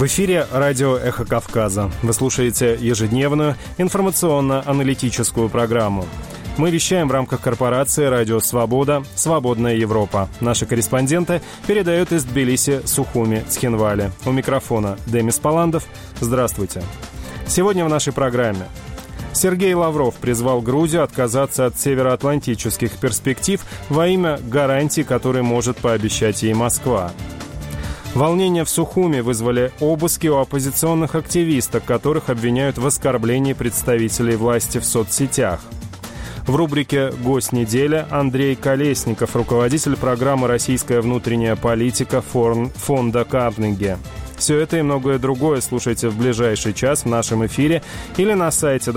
В эфире радио «Эхо Кавказа». Вы слушаете ежедневную информационно-аналитическую программу. Мы вещаем в рамках корпорации «Радио Свобода. Свободная Европа». Наши корреспонденты передают из Тбилиси, Сухуми, Цхинвали. У микрофона Демис Паландов. Здравствуйте. Сегодня в нашей программе. Сергей Лавров призвал Грузию отказаться от североатлантических перспектив во имя гарантий, которые может пообещать ей Москва. Волнения в Сухуми вызвали обыски у оппозиционных активисток, которых обвиняют в оскорблении представителей власти в соцсетях. В рубрике «Гость недели» Андрей Колесников, руководитель программы «Российская внутренняя политика» фонда Карнеги. Все это и многое другое слушайте в ближайший час в нашем эфире или на сайте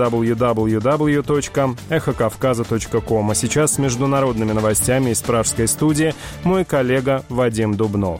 www.эхокавказа.ком. А сейчас с международными новостями из пражской студии мой коллега Вадим Дубнов.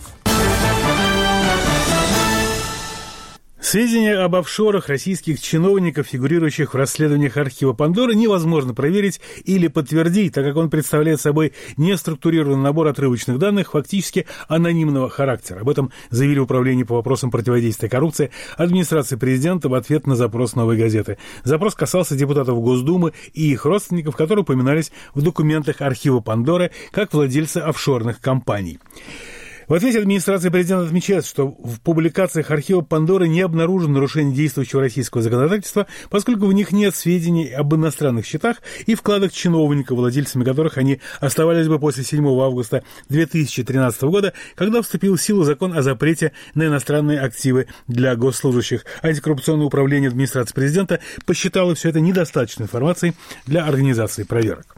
Сведения об офшорах российских чиновников, фигурирующих в расследованиях архива Пандоры, невозможно проверить или подтвердить, так как он представляет собой неструктурированный набор отрывочных данных, фактически анонимного характера. Об этом заявили Управление по вопросам противодействия коррупции администрации президента в ответ на запрос «Новой газеты». Запрос касался депутатов Госдумы и их родственников, которые упоминались в документах архива Пандоры как владельцы офшорных компаний. В ответе администрация президента отмечает, что в публикациях архива Пандоры не обнаружено нарушение действующего российского законодательства, поскольку в них нет сведений об иностранных счетах и вкладах чиновников, владельцами которых они оставались бы после 7 августа 2013 года, когда вступил в силу закон о запрете на иностранные активы для госслужащих. Антикоррупционное управление администрации президента посчитало все это недостаточной информацией для организации проверок.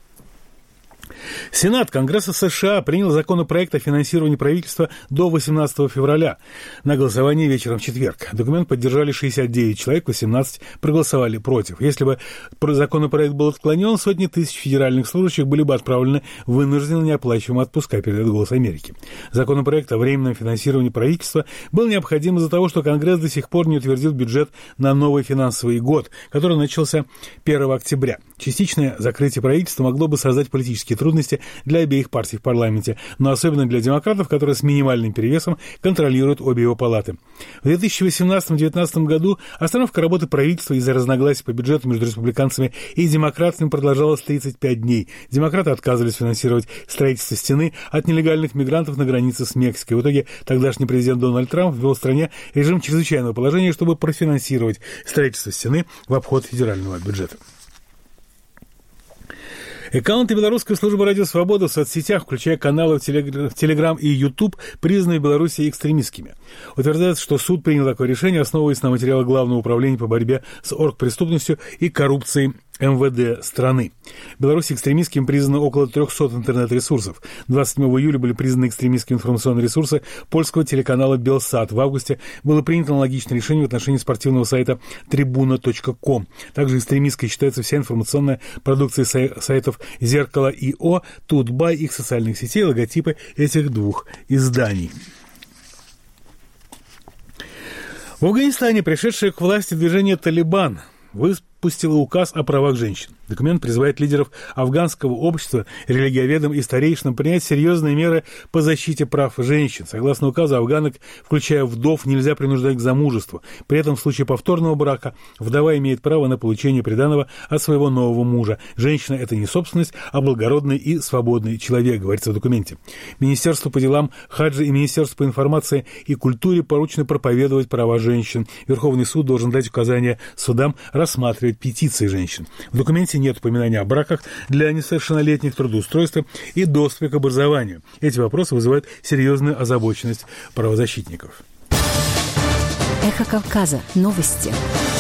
Сенат Конгресса США принял законопроект о финансировании правительства до 18 февраля на голосование вечером в четверг. Документ поддержали 69 человек, 18 проголосовали против. Если бы законопроект был отклонен, сотни тысяч федеральных служащих были бы отправлены в вынужденные неоплачиваемые отпуска, передает «Голос Америки». Законопроект о временном финансировании правительства был необходим из-за того, что Конгресс до сих пор не утвердил бюджет на новый финансовый год, который начался 1 октября. Частичное закрытие правительства могло бы создать политические трудности для обеих партий в парламенте, но особенно для демократов, которые с минимальным перевесом контролируют обе его палаты. В 2018-2019 году остановка работы правительства из-за разногласий по бюджету между республиканцами и демократами продолжалась 35 дней. Демократы отказывались финансировать строительство стены от нелегальных мигрантов на границе с Мексикой. В итоге тогдашний президент Дональд Трамп ввел в стране режим чрезвычайного положения, чтобы профинансировать строительство стены в обход федерального бюджета. Аккаунты Белорусской службы «Радио Свобода» в соцсетях, включая каналы в Телеграм и Ютуб, признаны в Беларуси экстремистскими. Утверждается, что суд принял такое решение, основываясь на материалах Главного управления по борьбе с оргпреступностью и коррупцией МВД страны. В Беларуси экстремистскими признаны около 300 интернет-ресурсов. 27 июля были признаны экстремистскими информационные ресурсы польского телеканала «Белсат». В августе было принято аналогичное решение в отношении спортивного сайта tribuna.com. Также экстремистской считается вся информационная продукция сайтов «Зеркало.ИО», «Тутбай», их социальных сетей, логотипы этих двух изданий. В Афганистане пришедшее к власти движение «Талибан» выпустила указ о правах женщин. Документ призывает лидеров афганского общества, религиоведам и старейшинам принять серьезные меры по защите прав женщин. Согласно указу, афганок, включая вдов, нельзя принуждать к замужеству. При этом в случае повторного брака вдова имеет право на получение приданого от своего нового мужа. Женщина – это не собственность, а благородный и свободный человек, говорится в документе. Министерству по делам хаджа и Министерству по информации и культуре поручено проповедовать права женщин. Верховный суд должен дать указания судам рассматривать петиции женщин. В документе нет упоминания о браках для несовершеннолетних, трудоустройстве и доступе к образованию. Эти вопросы вызывают серьезную озабоченность правозащитников. Эхо Кавказа. Новости.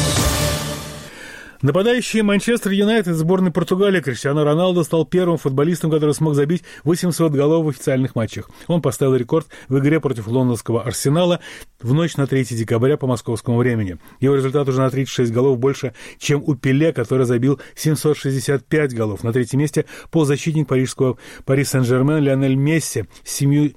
Нападающий Манчестер Юнайтед сборной Португалии Криштиану Роналду стал первым футболистом, который смог забить 800 голов в официальных матчах. Он поставил рекорд в игре против лондонского Арсенала в ночь на 3 декабря по московскому времени. Его результат уже на 36 голов больше, чем у Пеле, который забил 765 голов. На третьем месте полузащитник парижского Пари Сен-Жермен Лионель Месси с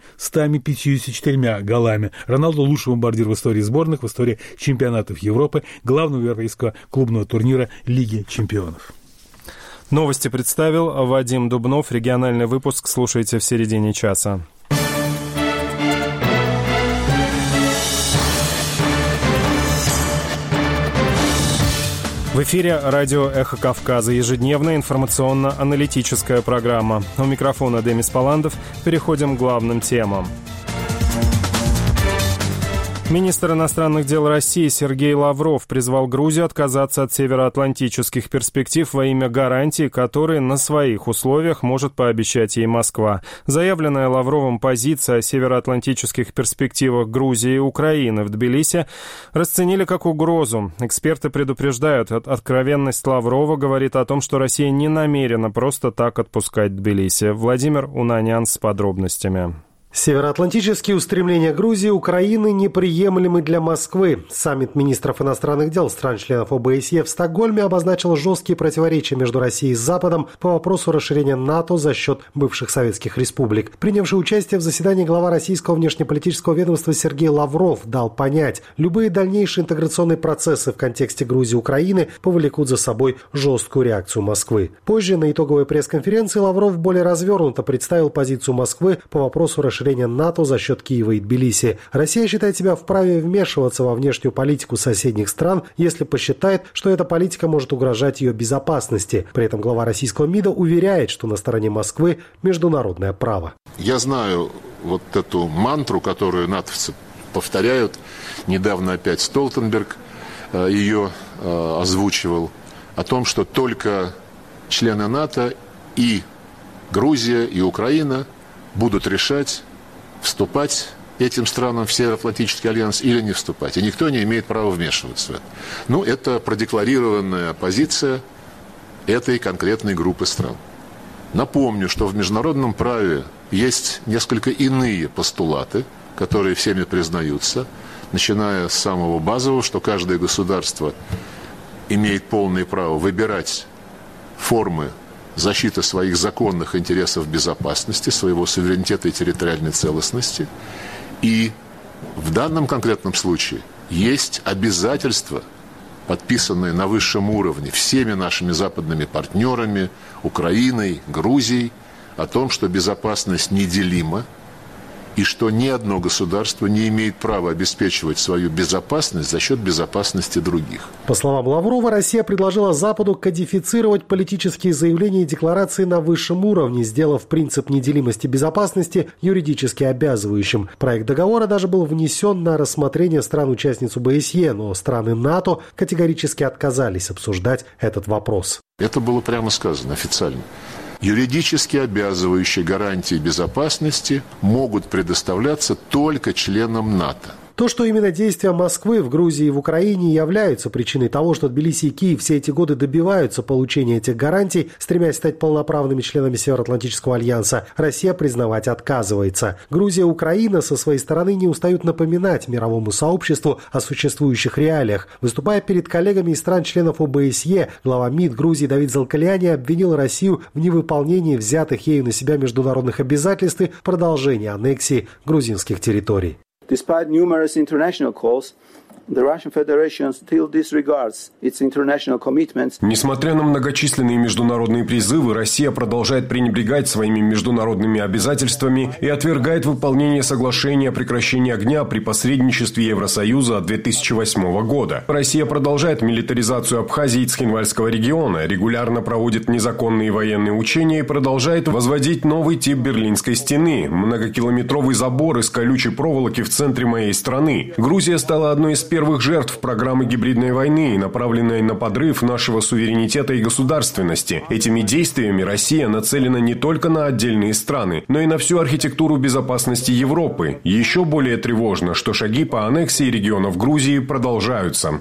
754 голами. Роналду лучший бомбардир в истории сборных, в истории чемпионатов Европы, главного европейского клубного турнира Лиги чемпионов. Новости представил Вадим Дубнов. Региональный выпуск слушайте в середине часа. В эфире радио «Эхо Кавказа», ежедневная информационно-аналитическая программа. У микрофона Демис Паландов. Переходим к главным темам. Министр иностранных дел России Сергей Лавров призвал Грузию отказаться от североатлантических перспектив во имя гарантий, которые на своих условиях может пообещать ей Москва. Заявленная Лавровым позиция о североатлантических перспективах Грузии и Украины в Тбилиси расценили как угрозу. Эксперты предупреждают, откровенность Лаврова говорит о том, что Россия не намерена просто так отпускать Тбилиси. Владимир Унанян с подробностями. Североатлантические устремления Грузии и Украины неприемлемы для Москвы. Саммит министров иностранных дел стран-членов ОБСЕ в Стокгольме обозначил жесткие противоречия между Россией и Западом по вопросу расширения НАТО за счет бывших советских республик. Принявший участие в заседании глава российского внешнеполитического ведомства Сергей Лавров дал понять, любые дальнейшие интеграционные процессы в контексте Грузии и Украины повлекут за собой жесткую реакцию Москвы. Позже на итоговой пресс-конференции Лавров более развернуто представил позицию Москвы по вопросу расширения НАТО за счет Киева и Тбилиси. Россия считает себя вправе вмешиваться во внешнюю политику соседних стран, если посчитает, что эта политика может угрожать ее безопасности. При этом глава российского МИДа уверяет, что на стороне Москвы международное право. Я знаю вот эту мантру, которую натовцы повторяют. Недавно опять Столтенберг ее озвучивал, о том, что только члены НАТО и Грузия, и Украина будут решать, вступать этим странам в Североатлантический альянс или не вступать. И никто не имеет права вмешиваться в это. Это продекларированная позиция этой конкретной группы стран. Напомню, что в международном праве есть несколько иные постулаты, которые всеми признаются, начиная с самого базового, что каждое государство имеет полное право выбирать формы защиты своих законных интересов безопасности, своего суверенитета и территориальной целостности. И в данном конкретном случае есть обязательства, подписанные на высшем уровне всеми нашими западными партнерами, Украиной, Грузией, о том, что безопасность неделима, и что ни одно государство не имеет права обеспечивать свою безопасность за счет безопасности других. По словам Лаврова, Россия предложила Западу кодифицировать политические заявления и декларации на высшем уровне, сделав принцип неделимости безопасности юридически обязывающим. Проект договора даже был внесен на рассмотрение стран-участниц ОБСЕ, но страны НАТО категорически отказались обсуждать этот вопрос. Это было прямо сказано официально. Юридически обязывающие гарантии безопасности могут предоставляться только членам НАТО. То, что именно действия Москвы в Грузии и в Украине являются причиной того, что Тбилиси и Киев все эти годы добиваются получения этих гарантий, стремясь стать полноправными членами Североатлантического альянса, Россия признавать отказывается. Грузия и Украина со своей стороны не устают напоминать мировому сообществу о существующих реалиях. Выступая перед коллегами из стран-членов ОБСЕ, глава МИД Грузии Давид Залкаляни обвинил Россию в невыполнении взятых ею на себя международных обязательств и продолжении аннексии грузинских территорий. Despite numerous international calls, the Russian Federation still disregards its international commitments. Несмотря на многочисленные международные призывы, Россия продолжает пренебрегать своими международными обязательствами и отвергает выполнение соглашения о прекращении огня при посредничестве Евросоюза от 2008 года. Россия продолжает милитаризацию Абхазии и Цхинвальского региона, регулярно проводит незаконные военные учения и продолжает возводить новый тип Берлинской стены – многокилометровый забор из колючей проволоки в центре моей страны. Грузия стала одной из первых жертв программы гибридной войны, направленной на подрыв нашего суверенитета и государственности. Этими действиями Россия нацелена не только на отдельные страны, но и на всю архитектуру безопасности Европы. Еще более тревожно, что шаги по аннексии регионов Грузии продолжаются.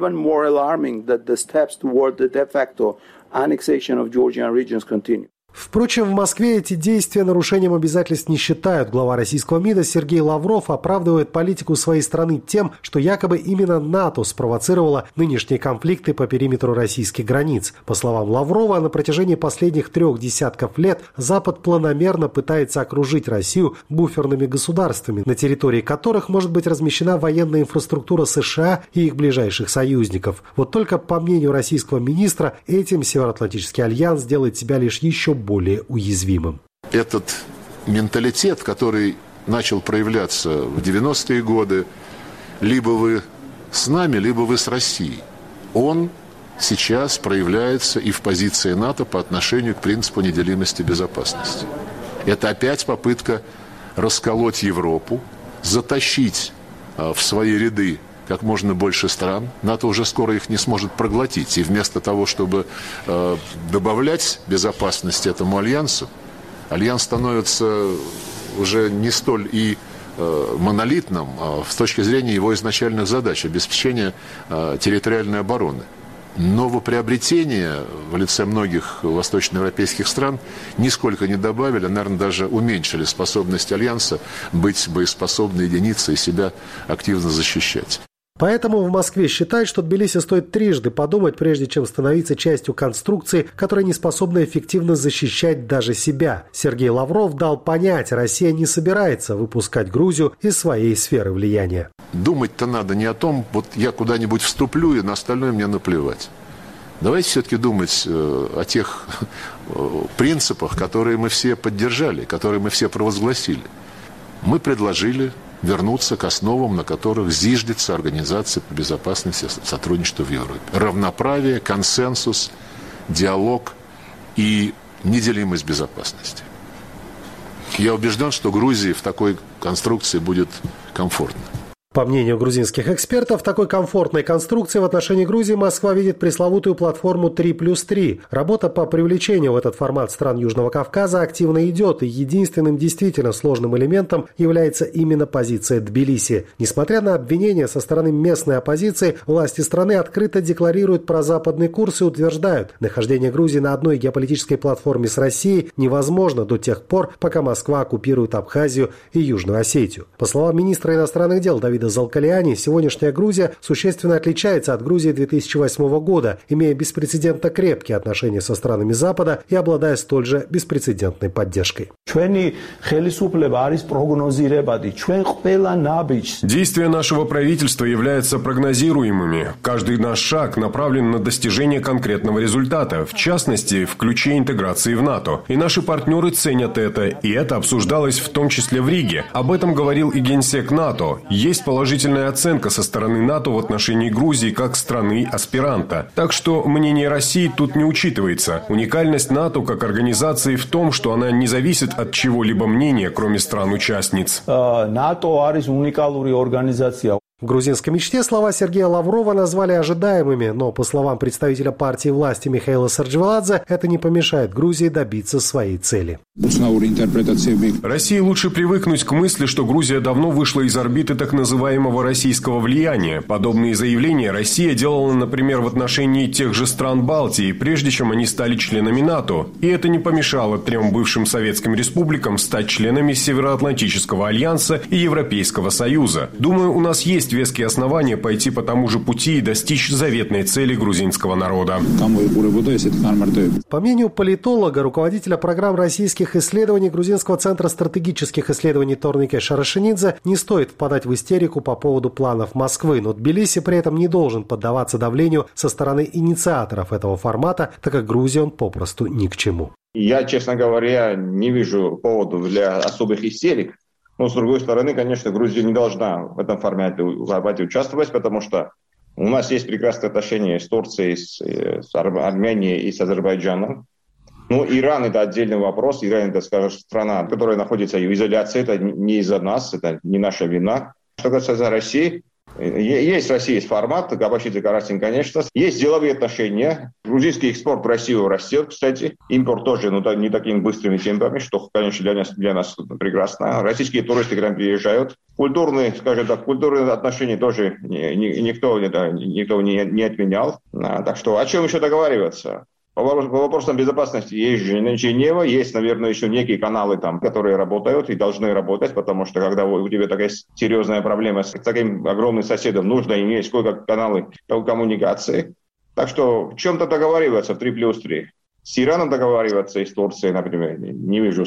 Впрочем, в Москве эти действия нарушением обязательств не считают. Глава российского МИДа Сергей Лавров оправдывает политику своей страны тем, что якобы именно НАТО спровоцировало нынешние конфликты по периметру российских границ. По словам Лаврова, на протяжении последних 3 десятков лет Запад планомерно пытается окружить Россию буферными государствами, на территории которых может быть размещена военная инфраструктура США и их ближайших союзников. Вот только, по мнению российского министра, этим Североатлантический альянс делает себя лишь еще более уязвимым. Этот менталитет, который начал проявляться в 90-е годы, либо вы с нами, либо вы с Россией, он сейчас проявляется и в позиции НАТО по отношению к принципу неделимости безопасности. Это опять попытка расколоть Европу, затащить в свои ряды как можно больше стран. НАТО уже скоро их не сможет проглотить. И вместо того, чтобы добавлять безопасности этому альянсу, альянс становится уже не столь и монолитным с точки зрения его изначальных задач обеспечения территориальной обороны. Новоприобретения в лице многих восточноевропейских стран нисколько не добавили, а, наверное, даже уменьшили способность альянса быть боеспособной единицей и себя активно защищать. Поэтому в Москве считают, что Тбилиси стоит трижды подумать, прежде чем становиться частью конструкции, которая не способна эффективно защищать даже себя. Сергей Лавров дал понять, Россия не собирается выпускать Грузию из своей сферы влияния. Думать-то надо не о том, вот я куда-нибудь вступлю, и на остальное мне наплевать. Давайте все-таки думать о тех принципах, которые мы все поддержали, которые мы все провозгласили. Мы предложили вернуться к основам, на которых зиждется Организация по безопасности и сотрудничеству в Европе. Равноправие, консенсус, диалог и неделимость безопасности. Я убежден, что Грузии в такой конструкции будет комфортно. По мнению грузинских экспертов, в такой комфортной конструкции в отношении Грузии Москва видит пресловутую платформу 3+3. Работа по привлечению в этот формат стран Южного Кавказа активно идет, и единственным действительно сложным элементом является именно позиция Тбилиси. Несмотря на обвинения со стороны местной оппозиции, власти страны открыто декларируют прозападный курс и утверждают, нахождение Грузии на одной геополитической платформе с Россией невозможно до тех пор, пока Москва оккупирует Абхазию и Южную Осетию. По словам министра иностранных дел Давида Залкалиани, сегодняшняя Грузия существенно отличается от Грузии 2008 года, имея беспрецедентно крепкие отношения со странами Запада и обладая столь же беспрецедентной поддержкой. Действия нашего правительства являются прогнозируемыми. Каждый наш шаг направлен на достижение конкретного результата, в частности, в ключе интеграции в НАТО. И наши партнеры ценят это, и это обсуждалось в том числе в Риге. Об этом говорил и генсек НАТО. Есть положительная оценка со стороны НАТО в отношении Грузии как страны-аспиранта. Так что мнение России тут не учитывается. Уникальность НАТО как организации в том, что она не зависит от чего-либо мнения, кроме стран-участниц. В грузинской мечте слова Сергея Лаврова назвали ожидаемыми, но, по словам представителя партии власти Михаила Сарджвеладзе, это не помешает Грузии добиться своей цели. России лучше привыкнуть к мысли, что Грузия давно вышла из орбиты так называемого российского влияния. Подобные заявления Россия делала, например, в отношении тех же стран Балтии, прежде чем они стали членами НАТО. И это не помешало 3 бывшим советским республикам стать членами Североатлантического альянса и Европейского Союза. Думаю, у нас есть веские основания пойти по тому же пути и достичь заветной цели грузинского народа. По мнению политолога, руководителя программ российских исследований Грузинского центра стратегических исследований Торнике Шарашинидзе, не стоит впадать в истерику по поводу планов Москвы, но Тбилиси при этом не должен поддаваться давлению со стороны инициаторов этого формата, так как Грузии он попросту ни к чему. Я, честно говоря, не вижу поводов для особых истерик. Но, с другой стороны, конечно, Грузия не должна в этом формате участвовать, потому что у нас есть прекрасные отношения с Турцией, с Арменией и с Азербайджаном. Ну, Иран – это отдельный вопрос. Иран – это, скажем, страна, которая находится в изоляции. Это не из-за нас, это не наша вина. Что касается России, есть в России формат, Габаши Карасин, конечно. Есть деловые отношения. Грузинский экспорт в Россию растет, кстати. Импорт тоже, но не такими быстрыми темпами, что, конечно, для нас прекрасно. Российские туристы к нам приезжают. Культурные, скажем так, культурные отношения тоже никто не отменял. Так что о чем еще договариваться? По вопросам безопасности есть Женева, есть, наверное, еще некие каналы там, которые работают и должны работать, потому что когда у тебя такая серьезная проблема с таким огромным соседом, нужно иметь сколько каналы коммуникации. Так что в чем-то договариваться в 3+3. С Ираном договариваться и с Турцией, например, не вижу смысла.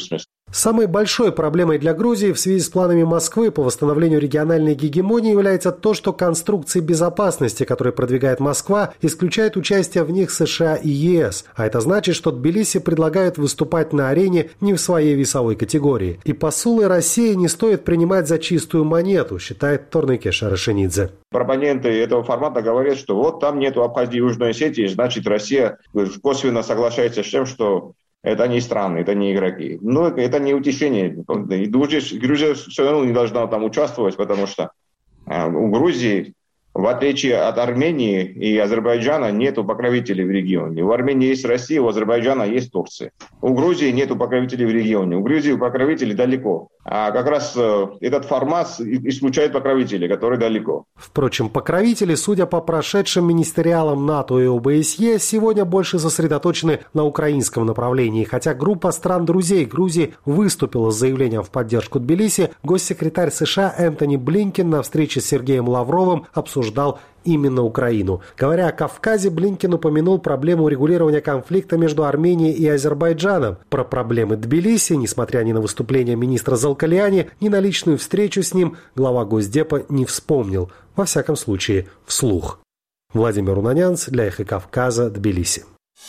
Самой большой проблемой для Грузии в связи с планами Москвы по восстановлению региональной гегемонии является то, что конструкции безопасности, которые продвигает Москва, исключают участие в них США и ЕС. А это значит, что Тбилиси предлагают выступать на арене не в своей весовой категории. И посулы России не стоит принимать за чистую монету, считает Торнике Шарашенидзе. Пропоненты этого формата говорят, что вот там нету Абхазии и Южной Осетии, значит Россия косвенно соглашается с тем, что это не страны, это не игроки. Но это не утешение. Грузия все равно не должна там участвовать, потому что у Грузии, в отличие от Армении и Азербайджана, нету покровителей в регионе. У Армении есть Россия, у Азербайджана есть Турция. У Грузии нету покровителей в регионе. У Грузии покровители далеко. А как раз этот формат исключает покровителей, которые далеко. Впрочем, покровители, судя по прошедшим министериалам НАТО и ОБСЕ, сегодня больше сосредоточены на украинском направлении. Хотя группа стран-друзей Грузии выступила с заявлением в поддержку Тбилиси, госсекретарь США Энтони Блинкен на встрече с Сергеем Лавровым обсуждал именно Украину. Говоря о Кавказе, Блинкен упомянул проблему урегулирования конфликта между Арменией и Азербайджаном. Про проблемы Тбилиси, несмотря ни на выступление министра Залкаляни, ни на личную встречу с ним, глава Госдепа не вспомнил. Во всяком случае, вслух. Владимир Унанянц для Эхо Кавказа, Тбилиси.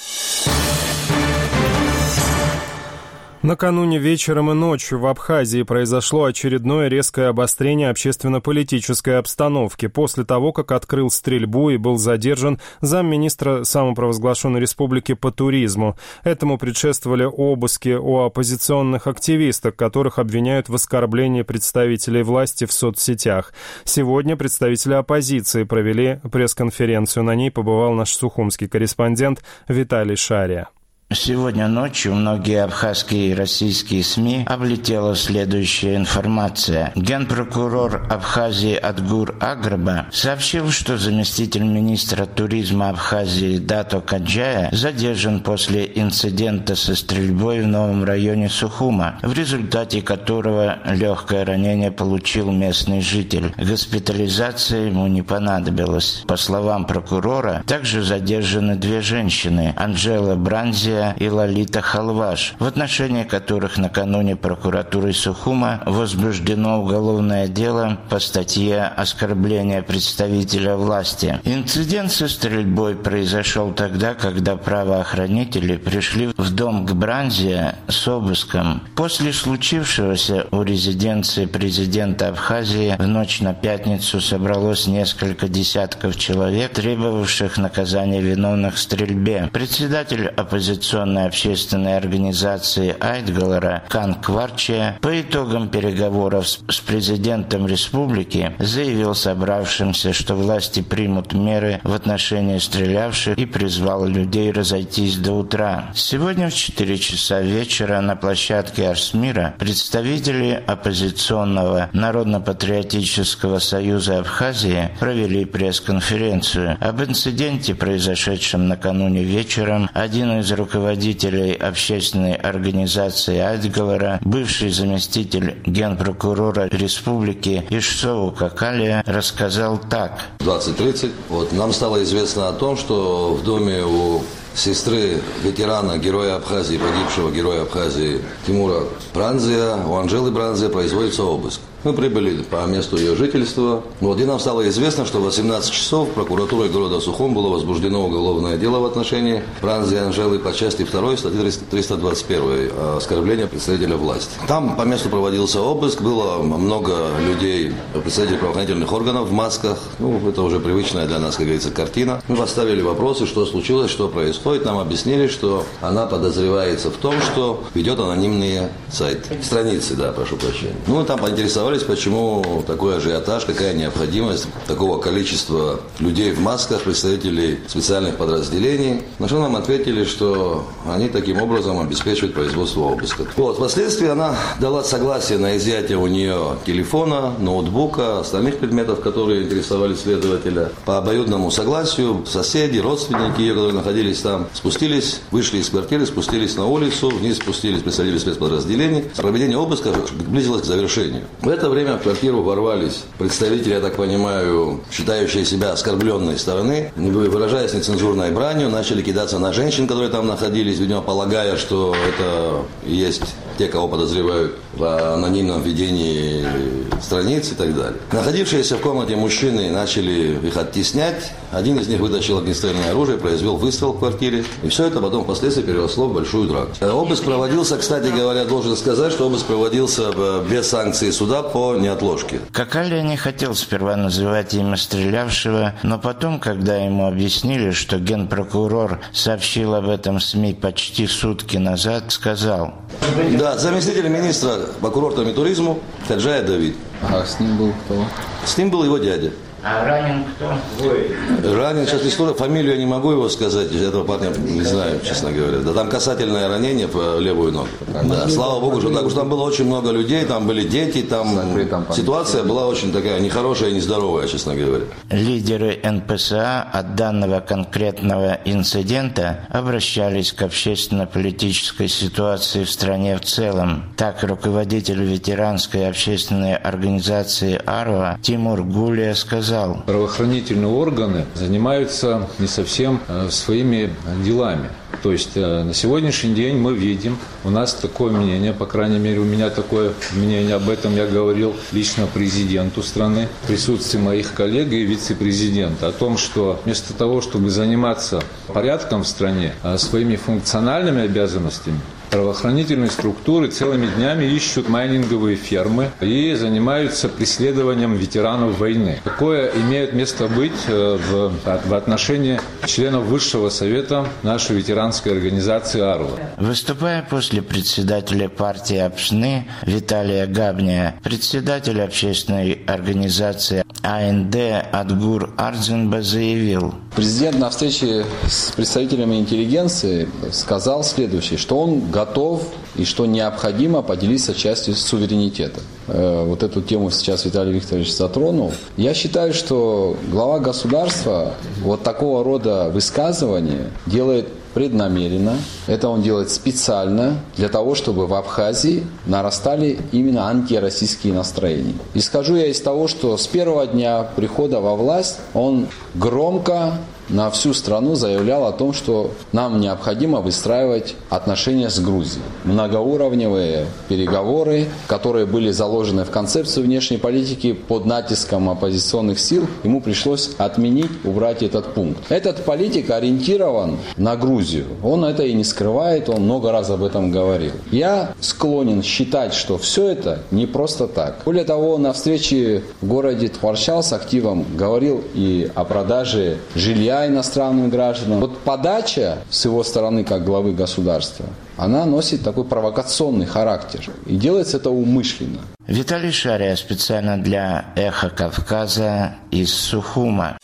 Накануне вечером и ночью в Абхазии произошло очередное резкое обострение общественно-политической обстановки после того, как открыл стрельбу и был задержан замминистра самопровозглашенной республики по туризму. Этому предшествовали обыски у оппозиционных активисток, которых обвиняют в оскорблении представителей власти в соцсетях. Сегодня представители оппозиции провели пресс-конференцию. На ней побывал наш сухумский корреспондент Виталий Шария. Сегодня ночью многие абхазские и российские СМИ облетела следующая информация. Генпрокурор Абхазии Адгур Аграба сообщил, что заместитель министра туризма Абхазии Дато Каджая задержан после инцидента со стрельбой в новом районе Сухума, в результате которого легкое ранение получил местный житель. Госпитализация ему не понадобилась. По словам прокурора, также задержаны две женщины – Анжела Бранзия и Лолита Халваш, в отношении которых накануне прокуратурой Сухума возбуждено уголовное дело по статье «Оскорбление представителя власти». Инцидент со стрельбой произошел тогда, когда правоохранители пришли в дом к Бранзия с обыском. После случившегося у резиденции президента Абхазии в ночь на пятницу собралось несколько десятков человек, требовавших наказания виновных в стрельбе. Председатель оппозиционной общественной организации Айтгалара Кан Кварчия по итогам переговоров с президентом республики заявил собравшимся, что власти примут меры в отношении стрелявших и призвал людей разойтись до утра. Сегодня в 4 часа вечера на площадке Арсмира представители оппозиционного Народно-патриотического союза Абхазии провели пресс-конференцию. Об инциденте, произошедшем накануне вечером, один из руководителей общественной организации Айтгалара, бывший заместитель генпрокурора республики Ишсоу Какалия, рассказал так. В 20:30 нам стало известно о том, что в доме у сестры ветерана, героя Абхазии, погибшего героя Абхазии Тимура Бранзия, у Анжелы Бранзия производится обыск. Мы прибыли по месту ее жительства. И нам стало известно, что в 18 часов прокуратурой города Сухум было возбуждено уголовное дело в отношении Бранзии Анжелы по части 2 статьи 321 «Оскорбление представителя власти». Там по месту проводился обыск, было много людей, представителей правоохранительных органов в масках. Это уже привычная для нас, как говорится, картина. Мы поставили вопросы, что случилось, что происходит. Нам объяснили, что она подозревается в том, что ведет анонимные сайты. Страницы, прошу прощения. Мы там поинтересовались, почему такой ажиотаж, какая необходимость такого количества людей в масках, представителей специальных подразделений. На что нам ответили, что они таким образом обеспечивают производство обыска. Впоследствии она дала согласие на изъятие у нее телефона, ноутбука, остальных предметов, которые интересовали следователя. По обоюдному согласию соседи, родственники ее, которые находились там, там, вышли из квартиры, спустились на улицу, вниз спустились представители спецподразделений. Проведение обыска близилось к завершению. В это время в квартиру ворвались представители, я так понимаю, считающие себя оскорбленной стороны, выражаясь нецензурной бранью, начали кидаться на женщин, которые там находились, видимо, полагая, что это есть те, кого подозревают в анонимном ведении страниц и так далее. Находившиеся в комнате мужчины начали их оттеснять. Один из них вытащил огнестрельное оружие, произвел выстрел в квартире. И все это потом впоследствии переросло в большую драку. Обыск проводился, кстати говоря, должен сказать, что обыск проводился без санкции суда по неотложке. Какаля не хотел сперва называть имя стрелявшего, но потом, когда ему объяснили, что генпрокурор сообщил об этом СМИ почти сутки назад, сказал: Да, заместитель министра по курортам и туризму Хаджая Давид. А с ним был кто? С ним был его дядя. А ранен кто? Ранен, сейчас история, фамилию я не могу его сказать, этого парня не знаю, честно говоря. Да, там касательное ранение в левую ногу. Да, слава богу, что так уж там было очень много людей, там были дети, там ситуация была очень такая нехорошая и нездоровая, честно говоря. Лидеры НПСА от данного конкретного инцидента обращались к общественно-политической ситуации в стране в целом. Так, руководитель ветеранской общественной организации «Арва» Тимур Гулия сказал: правоохранительные органы занимаются не совсем своими делами. То есть на сегодняшний день мы видим, у нас такое мнение, по крайней мере у меня такое мнение, об этом я говорил лично президенту страны, в присутствии моих коллег и вице-президента, о том, что вместо того, чтобы заниматься порядком в стране, своими функциональными обязанностями, правоохранительные структуры целыми днями ищут майнинговые фермы и занимаются преследованием ветеранов войны. Такое имеет место быть в отношении членов Высшего совета нашей ветеранской организации «Арва». Выступая после председателя партии Апшны Виталия Габния, председатель общественной организации АНД Адгур Ардзинба заявил: президент на встрече с представителями интеллигенции сказал следующее, что он готов и что необходимо поделиться частью суверенитета. Вот эту тему сейчас Виталий Викторович затронул. Я считаю, что глава государства вот такого рода высказывания делает преднамеренно. Это он делает специально для того, чтобы в Абхазии нарастали именно антироссийские настроения. Исхожу я из того, что с первого дня прихода во власть он громко на всю страну заявлял о том, что нам необходимо выстраивать отношения с Грузией. Многоуровневые переговоры, которые были заложены в концепцию внешней политики под натиском оппозиционных сил, ему пришлось отменить, убрать этот пункт. Этот политик ориентирован на Грузию. Он это и не скрывает, он много раз об этом говорил. Я склонен считать, что все это не просто так. Более того, на встрече в городе Тхварчал с активом говорил и о продаже жилья иностранным гражданам. Вот подача с его стороны, как главы государства, она носит такой провокационный характер. И делается это умышленно. Виталий Шария специально для «Эхо Кавказа» из Сухума.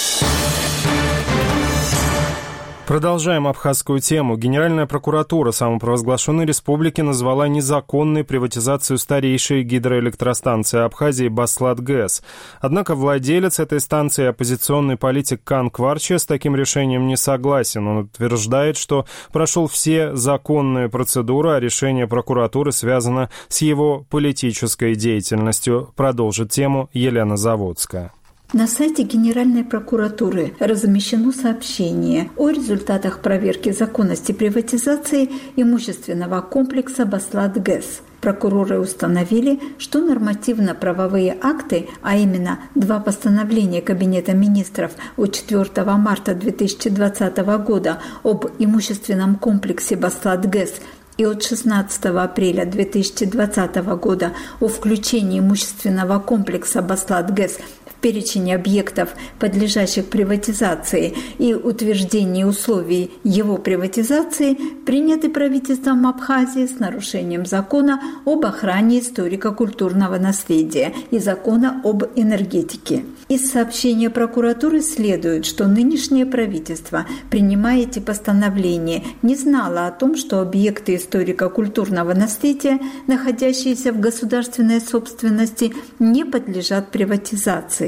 Продолжаем абхазскую тему. Генеральная прокуратура самопровозглашенной республики назвала незаконной приватизацию старейшей гидроэлектростанции Абхазии Баслат-ГЭС. Однако владелец этой станции, оппозиционный политик Кан Кварча, с таким решением не согласен. Он утверждает, что прошел все законные процедуры, а решение прокуратуры связано с его политической деятельностью. Продолжит тему Елена Заводская. На сайте Генеральной прокуратуры размещено сообщение о результатах проверки законности приватизации имущественного комплекса «Баслат-ГЭС». Прокуроры установили, что нормативно-правовые акты, а именно 2 постановления Кабинета министров от 4 марта 2020 года об имущественном комплексе «Баслат-ГЭС» и от 16 апреля 2020 года о включении имущественного комплекса «Баслат-ГЭС» перечень объектов, подлежащих приватизации, и утверждение условий его приватизации приняты правительством Абхазии с нарушением закона об охране историко-культурного наследия и закона об энергетике. Из сообщения прокуратуры следует, что нынешнее правительство, принимая эти постановления, не знало о том, что объекты историко-культурного наследия, находящиеся в государственной собственности, не подлежат приватизации.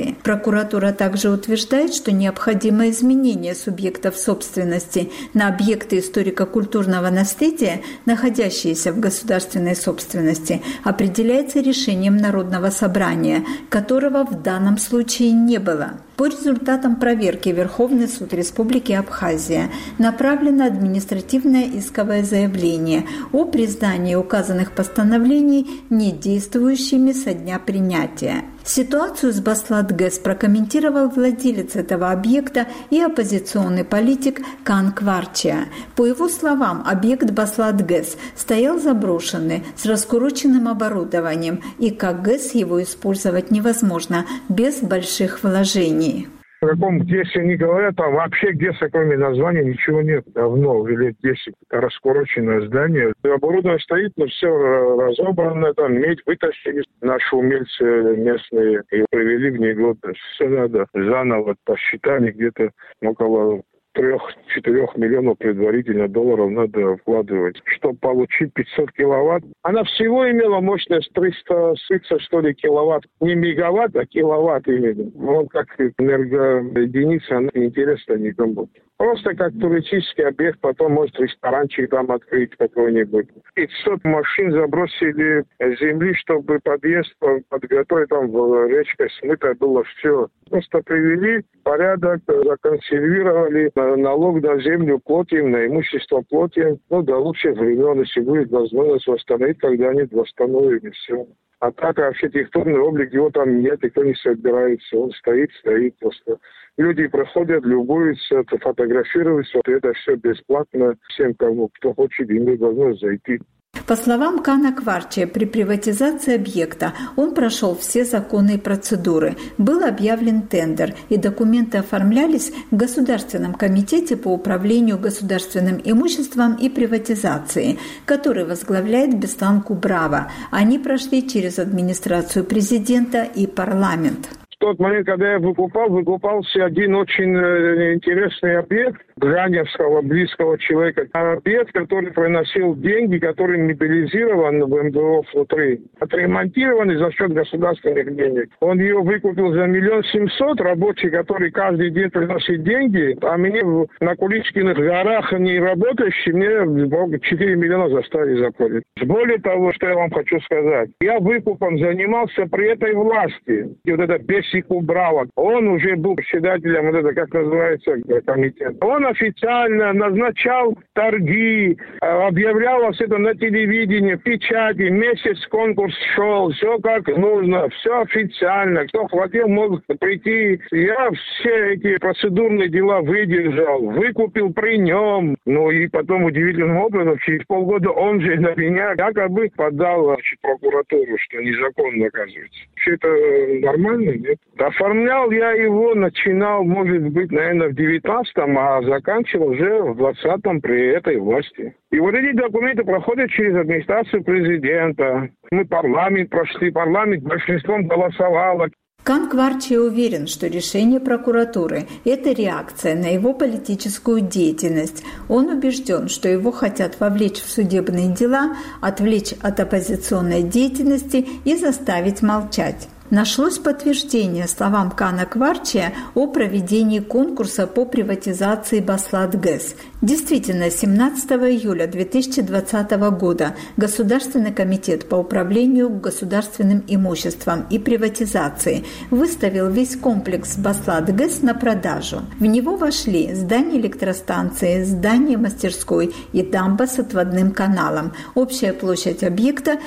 приватизации. Прокуратура также утверждает, что необходимо изменение субъектов собственности на объекты историко-культурного наследия, находящиеся в государственной собственности, определяется решением Народного собрания, которого в данном случае не было. По результатам проверки Верховный суд Республики Абхазия направлено административное исковое заявление о признании указанных постановлений недействующими со дня принятия. Ситуацию с Баслат-ГЭС прокомментировал владелец этого объекта и оппозиционный политик Кан Кварчия. По его словам, объект Баслат-ГЭС стоял заброшенный, с раскуроченным оборудованием, и как ГЭС его использовать невозможно без больших вложений. В каком ГЭСе не говорят, там вообще ГЭСа, кроме названия, ничего нет. Давно, лет 10, раскуроченное здание. Оборудование стоит, но все разобрано, там медь вытащили. Наши умельцы местные и привели в негодность. Все надо заново посчитали, где-то около 3-4 миллионов предварительно долларов надо вкладывать. Чтобы получить 500 киловатт. Она всего имела мощность 330, что ли, киловатт. Не мегаватт, а киловатт именно. Вот как энергоединица, она неинтересна никому. Просто как туристический объект, потом, может, ресторанчик там открыть какой-нибудь. 500 машин забросили с земли, чтобы подъезд подготовить, там речкой смыто было все. Просто привели порядок, законсервировали, налог на землю платим, на имущество платим. До лучших времен, если будет возможность восстановить, когда-нибудь восстановим и все. А так архитектурный облик, его там нет, никто не собирается. Он стоит просто. Люди проходят, любуются, фотографируются. Это все бесплатно всем, кто хочет, имеет возможность зайти. По словам Кана Кварчия, при приватизации объекта он прошел все законные процедуры. Был объявлен тендер, и документы оформлялись в Государственном комитете по управлению государственным имуществом и приватизации, который возглавляет Беслан Кубрава. Они прошли через администрацию президента и парламент. В тот момент, когда я выкупался один очень интересный объект Граневского, близкого человека. Объект, который приносил деньги, который мобилизирован в МДО внутри, отремонтированный за счет государственных денег. Он ее выкупил за 1 700 000, рабочий, который каждый день приносит деньги, а мне на Куличкиных горах не работающий, мне 4 миллиона заставили заплатить. Более того, что я вам хочу сказать, я выкупом занимался при этой власти. И вот это Бесик Кубрава, он уже был председателем, вот это, как называется, комитет. Он официально назначал торги, объявлялось это на телевидении, в печати, месяц конкурс шел, все как нужно, все официально. Кто хотел, мог прийти. Я все эти процедурные дела выдержал, выкупил при нем. И потом удивительным образом, через полгода он же на меня якобы подал прокуратуру, что незаконно, оказывается. Все это нормально, нет? Оформлял я его, начинал, может быть, наверное, в 19-м, а заканчивал уже в 20-м при этой власти. И вот эти документы проходят через администрацию президента. Мы парламент прошли, парламент большинством голосовало. Кан Кварчия уверен, что решение прокуратуры – это реакция на его политическую деятельность. Он убежден, что его хотят вовлечь в судебные дела, отвлечь от оппозиционной деятельности и заставить молчать. Нашлось подтверждение словам Кана Кварчия о проведении конкурса по приватизации Баслат-ГЭС. Действительно, 17 июля 2020 года Государственный комитет по управлению государственным имуществом и приватизации выставил весь комплекс Баслат-ГЭС на продажу. В него вошли здание электростанции, здание мастерской и дамба с отводным каналом. Общая площадь объекта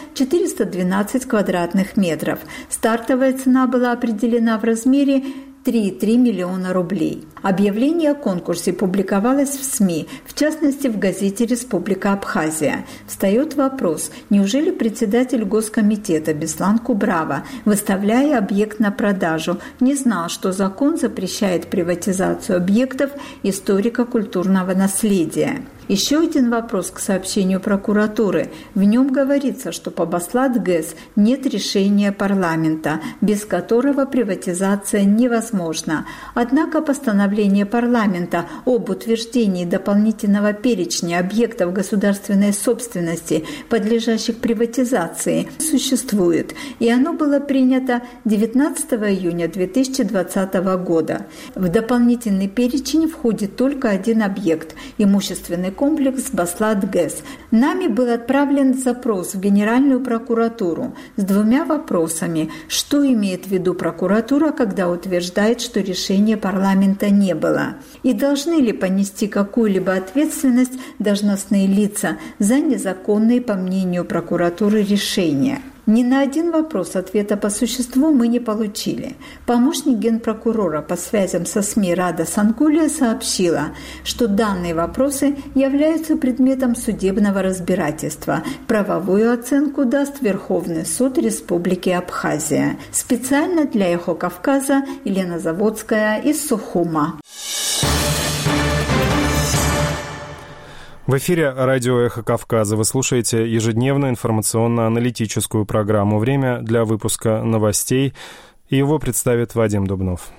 412 квадратных метров. Стартовая цена была определена в размере 3,3 миллиона рублей. Объявление о конкурсе публиковалось в СМИ, в частности в газете «Республика Абхазия». Встает вопрос, неужели председатель Госкомитета Беслан Кубрава, выставляя объект на продажу, не знал, что закон запрещает приватизацию объектов историко-культурного наследия? Еще один вопрос к сообщению прокуратуры. В нем говорится, что по Баслат-ГЭС нет решения парламента, без которого приватизация невозможна. Однако постановление парламента об утверждении дополнительного перечня объектов государственной собственности, подлежащих приватизации, существует, и оно было принято 19 июня 2020 года. В дополнительный перечень входит только один объект – имущественный комплекс Баслат-ГЭС. Нами был отправлен запрос в Генеральную прокуратуру с двумя вопросами. Что имеет в виду прокуратура, когда утверждает, что решения парламента не было? И должны ли понести какую-либо ответственность должностные лица за незаконные, по мнению прокуратуры, решения? Ни на один вопрос ответа по существу мы не получили. Помощник генпрокурора по связям со СМИ Рада Сангулия сообщила, что данные вопросы являются предметом судебного разбирательства. Правовую оценку даст Верховный суд Республики Абхазия. Специально для «Эхо Кавказа» Елена Заводская из Сухума. В эфире радио «Эхо Кавказа». Вы слушаете ежедневную информационно-аналитическую программу. Время для выпуска новостей. И его представит Вадим Дубнов.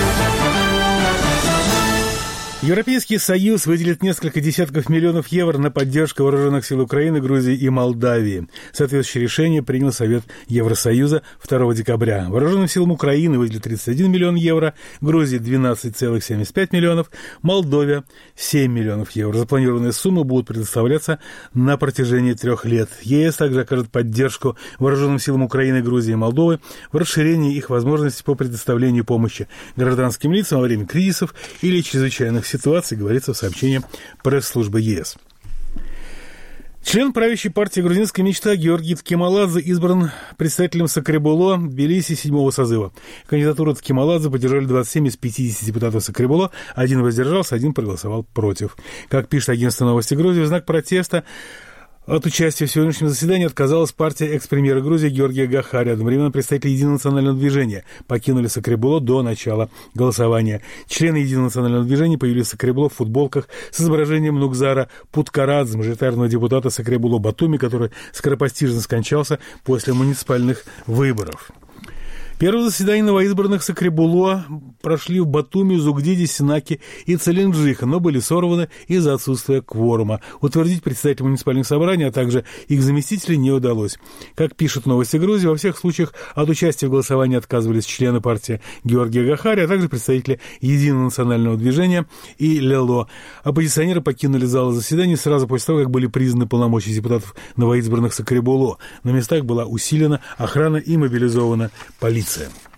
Европейский Союз выделит несколько десятков миллионов евро на поддержку вооруженных сил Украины, Грузии и Молдавии. Соответствующее решение принял Совет Евросоюза 2 декабря. Вооруженным силам Украины выделят 31 миллион евро, Грузии 12,75 миллионов, Молдове 7 миллионов евро. Запланированные суммы будут предоставляться на протяжении 3 лет. ЕС также окажет поддержку вооруженным силам Украины, Грузии и Молдовы в расширении их возможностей по предоставлению помощи гражданским лицам во время кризисов или чрезвычайных ситуаций, говорится в сообщении пресс-службы ЕС. Член правящей партии «Грузинская мечта» Георгий Ткемаладзе избран председателем Сакребуло Тбилиси 7-го созыва. Кандидатуру Ткемаладзе поддержали 27 из 50 депутатов Сакребуло, один воздержался, один проголосовал против. Как пишет агентство «Новости Грузии», в знак протеста от участия в сегодняшнем заседании отказалась партия экс-премьера Грузии Георгия Гахари. Одновременно представители Единого национального движения покинули Сакребуло до начала голосования. Члены Единого национального движения появились в Сакребуло в футболках с изображением Нугзара Путкарадзе, мажоритарного депутата Сакребуло Батуми, который скоропостижно скончался после муниципальных выборов. Первое заседание новоизбранных Сакребуло прошли в Батуми, Зугдиде, Синаке и Целинджиха, но были сорваны из-за отсутствия кворума. Утвердить председателя муниципальных собраний, а также их заместителей не удалось. Как пишут «Новости Грузии», во всех случаях от участия в голосовании отказывались члены партии Георгия Гахари, а также представители Единого национального движения и ЛЕЛО. Оппозиционеры покинули зал заседаний сразу после того, как были признаны полномочия депутатов новоизбранных Сакребуло. На местах была усилена охрана и мобилизована полиция.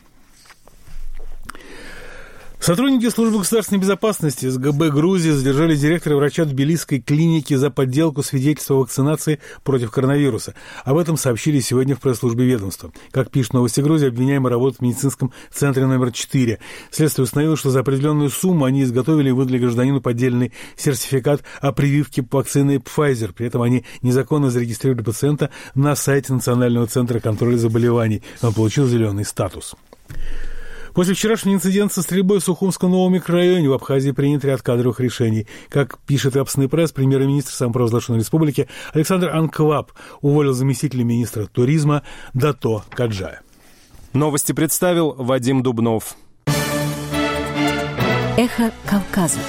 Сотрудники службы государственной безопасности СГБ Грузии задержали директора врача Тбилисской клиники за подделку свидетельства о вакцинации против коронавируса. Об этом сообщили сегодня в пресс-службе ведомства. Как пишут «Новости Грузии», обвиняемый работает в медицинском центре номер 4. Следствие установило, что за определенную сумму они изготовили и выдали гражданину поддельный сертификат о прививке вакцины Pfizer. При этом они незаконно зарегистрировали пациента на сайте Национального центра контроля заболеваний. Он получил зеленый статус. После вчерашнего инцидента со стрельбой в Сухумском новом микрорайоне в Абхазии принят ряд кадровых решений. Как пишет Апсный пресс, премьер-министр самопровозглашенной республики Александр Анкваб уволил заместителя министра туризма Дато Каджая. Новости представил Вадим Дубнов. Эхо Кавказа.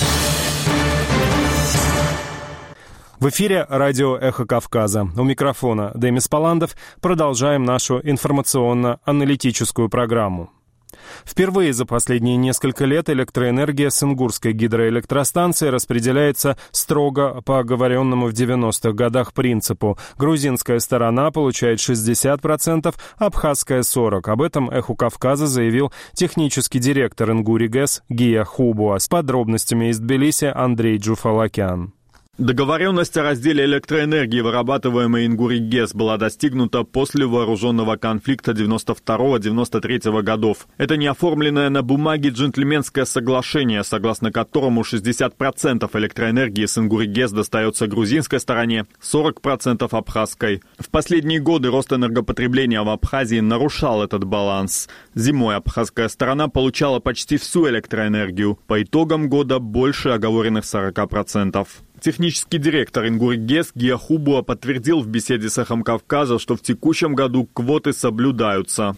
В эфире радио «Эхо Кавказа». У микрофона Демис Паландов. Продолжаем нашу информационно-аналитическую программу. Впервые за последние несколько лет электроэнергия с Ингурской гидроэлектростанции распределяется строго по оговоренному в 90-х годах принципу. Грузинская сторона получает 60%, абхазская 40%. Об этом «Эху Кавказа» заявил технический директор Ингури ГЭС Гия Хубуа. С подробностями из Тбилиси Андрей Джуфалакян. Договоренность о разделе электроэнергии, вырабатываемой Ингури ГЭС, была достигнута после вооруженного конфликта 92-93 годов. Это не оформленное на бумаге джентльменское соглашение, согласно которому 60% электроэнергии с Ингури ГЭС достается грузинской стороне, 40% абхазской. В последние годы рост энергопотребления в Абхазии нарушал этот баланс. Зимой абхазская сторона получала почти всю электроэнергию, по итогам года больше оговоренных 40%. Технический директор Ингуригес Гия Хубуа подтвердил в беседе с «Эхом Кавказа», что в текущем году квоты соблюдаются.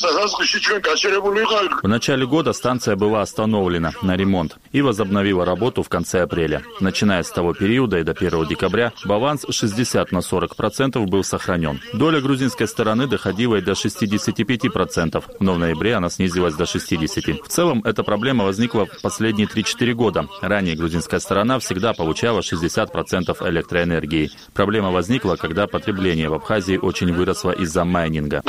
В начале года станция была остановлена на ремонт и возобновила работу в конце апреля. Начиная с того периода и до 1 декабря баланс 60/40% был сохранен. Доля грузинской стороны доходила и до 65%, но в ноябре она снизилась до 60%. В целом, эта проблема возникла в последние 3-4 года. Ранее грузинская сторона всегда получала 60% электроэнергии. Проблема возникла, когда потребление в Абхазии очень выросло из-за майнинга.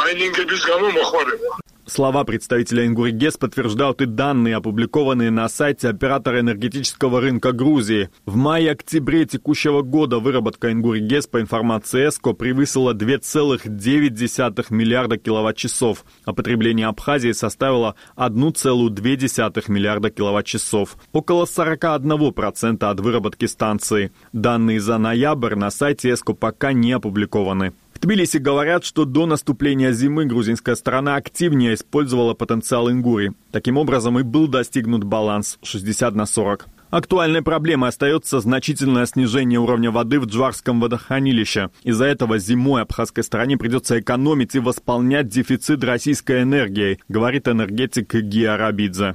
Слова представителя Ингуригес подтверждают и данные, опубликованные на сайте оператора энергетического рынка Грузии. В мае-октябре текущего года выработка Ингуригес, по информации ЭСКО, превысила 2,9 миллиарда киловатт-часов, а потребление Абхазии составило 1,2 миллиарда киловатт-часов, около 41% от выработки станции. Данные за ноябрь на сайте ЭСКО пока не опубликованы. В Тбилиси говорят, что до наступления зимы грузинская сторона активнее использовала потенциал Ингури. Таким образом и был достигнут баланс 60/40. Актуальной проблемой остается значительное снижение уровня воды в Джварском водохранилище. Из-за этого зимой абхазской стороне придется экономить и восполнять дефицит российской энергией, говорит энергетик Гия Рабидзе.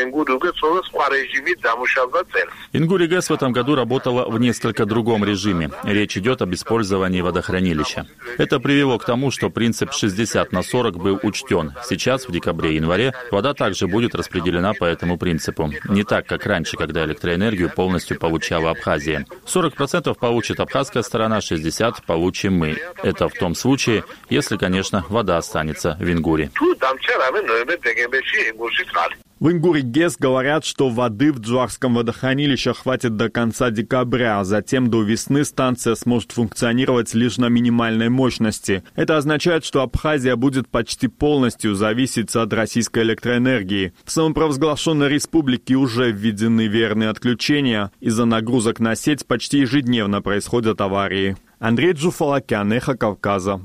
Ингуригес в этом году работала в несколько другом режиме. Речь идет об использовании водохранилища. Это привело к тому, что принцип 60/40 был учтен. Сейчас, в декабре-январе, вода также будет распределена по этому принципу. Не так, как раньше, когда электроэнергию полностью получала Абхазия. 40% получит абхазская сторона, 60% получим мы. Это в том случае, если, конечно, вода останется в Ингуре. В Ингуригес говорят, что воды в Джварском водохранилище хватит до конца декабря, а затем до весны станция сможет функционировать лишь на минимальной мощности. Это означает, что Абхазия будет почти полностью зависеть от российской электроэнергии. В самопровозглашенной республике уже введены верные отключения. Из-за нагрузок на сеть почти ежедневно происходят аварии. Андрей Джуфалакян, Эхо Кавказа.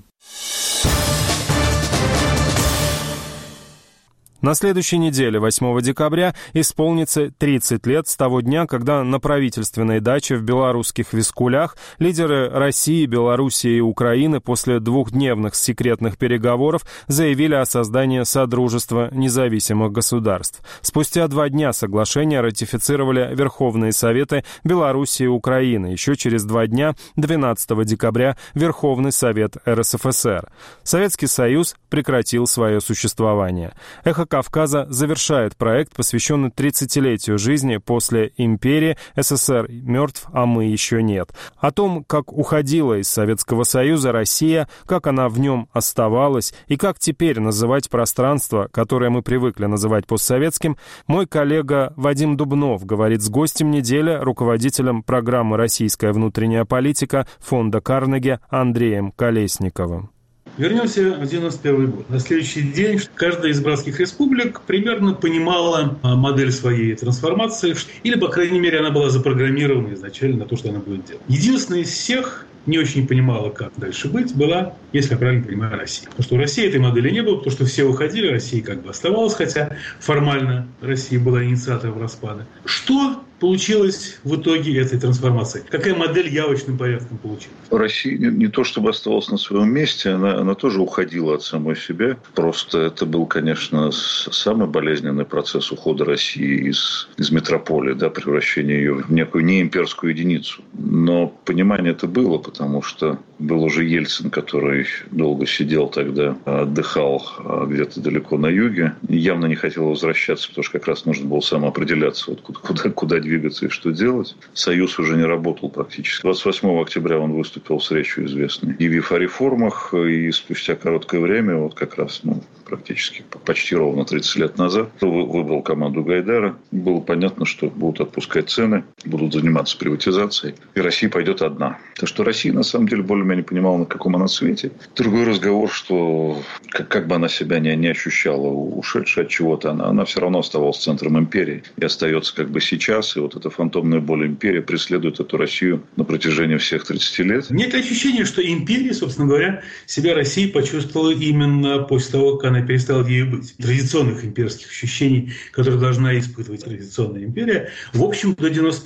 На следующей неделе, 8 декабря, исполнится 30 лет с того дня, когда на правительственной даче в белорусских Вискулях лидеры России, Белоруссии и Украины после двухдневных секретных переговоров заявили о создании Содружества независимых государств. Спустя 2 дня соглашение ратифицировали Верховные Советы Белоруссии и Украины. Еще через 2 дня, 12 декабря, Верховный Совет РСФСР. Советский Союз прекратил свое существование. Эхо Кавказа завершает проект, посвященный 30-летию жизни после империи. СССР мертв, а мы еще нет. О том, как уходила из Советского Союза Россия, как она в нем оставалась и как теперь называть пространство, которое мы привыкли называть постсоветским, мой коллега Вадим Дубнов говорит с гостем недели, руководителем программы «Российская внутренняя политика» фонда Карнеги Андреем Колесниковым. Вернемся в 1991 год. На следующий день каждая из братских республик примерно понимала модель своей трансформации, или, по крайней мере, она была запрограммирована изначально на то, что она будет делать. Единственная из всех не очень понимала, как дальше быть, была, если я правильно понимаю, Россия. Потому что у России этой модели не было, потому что все уходили, Россия как бы оставалась, хотя формально Россия была инициатором распада. Что получилось в итоге этой трансформации? Какая модель явочным порядком получилась? Россия не то чтобы оставалась на своем месте, она тоже уходила от самой себя. Просто это был, конечно, самый болезненный процесс ухода России из метрополии, да, превращения ее в некую неимперскую единицу. Но понимание это было, потому что был уже Ельцин, который долго сидел тогда, отдыхал где-то далеко на юге. Явно не хотел возвращаться, потому что как раз нужно было самоопределяться, вот куда двигаться и что делать. Союз уже не работал практически. 28 октября он выступил с речью известной, объявив о реформах, и спустя короткое время, вот как раз, практически почти ровно 30 лет назад, выбрал команду Гайдара. Было понятно, что будут отпускать цены, будут заниматься приватизацией, и Россия пойдет одна. Так что Россия, на самом деле, более-менее понимала, на каком она свете. Другой разговор, что как бы она себя не ощущала ушедшей от чего-то, она все равно оставалась центром империи и остается как бы сейчас. И вот эта фантомная боль империи преследует эту Россию на протяжении всех 30 лет. Нет ощущения, что империя, собственно говоря, себя Россия почувствовала именно после того, как она перестала ею быть. Традиционных имперских ощущений, которые должна испытывать традиционная империя, в общем, до 91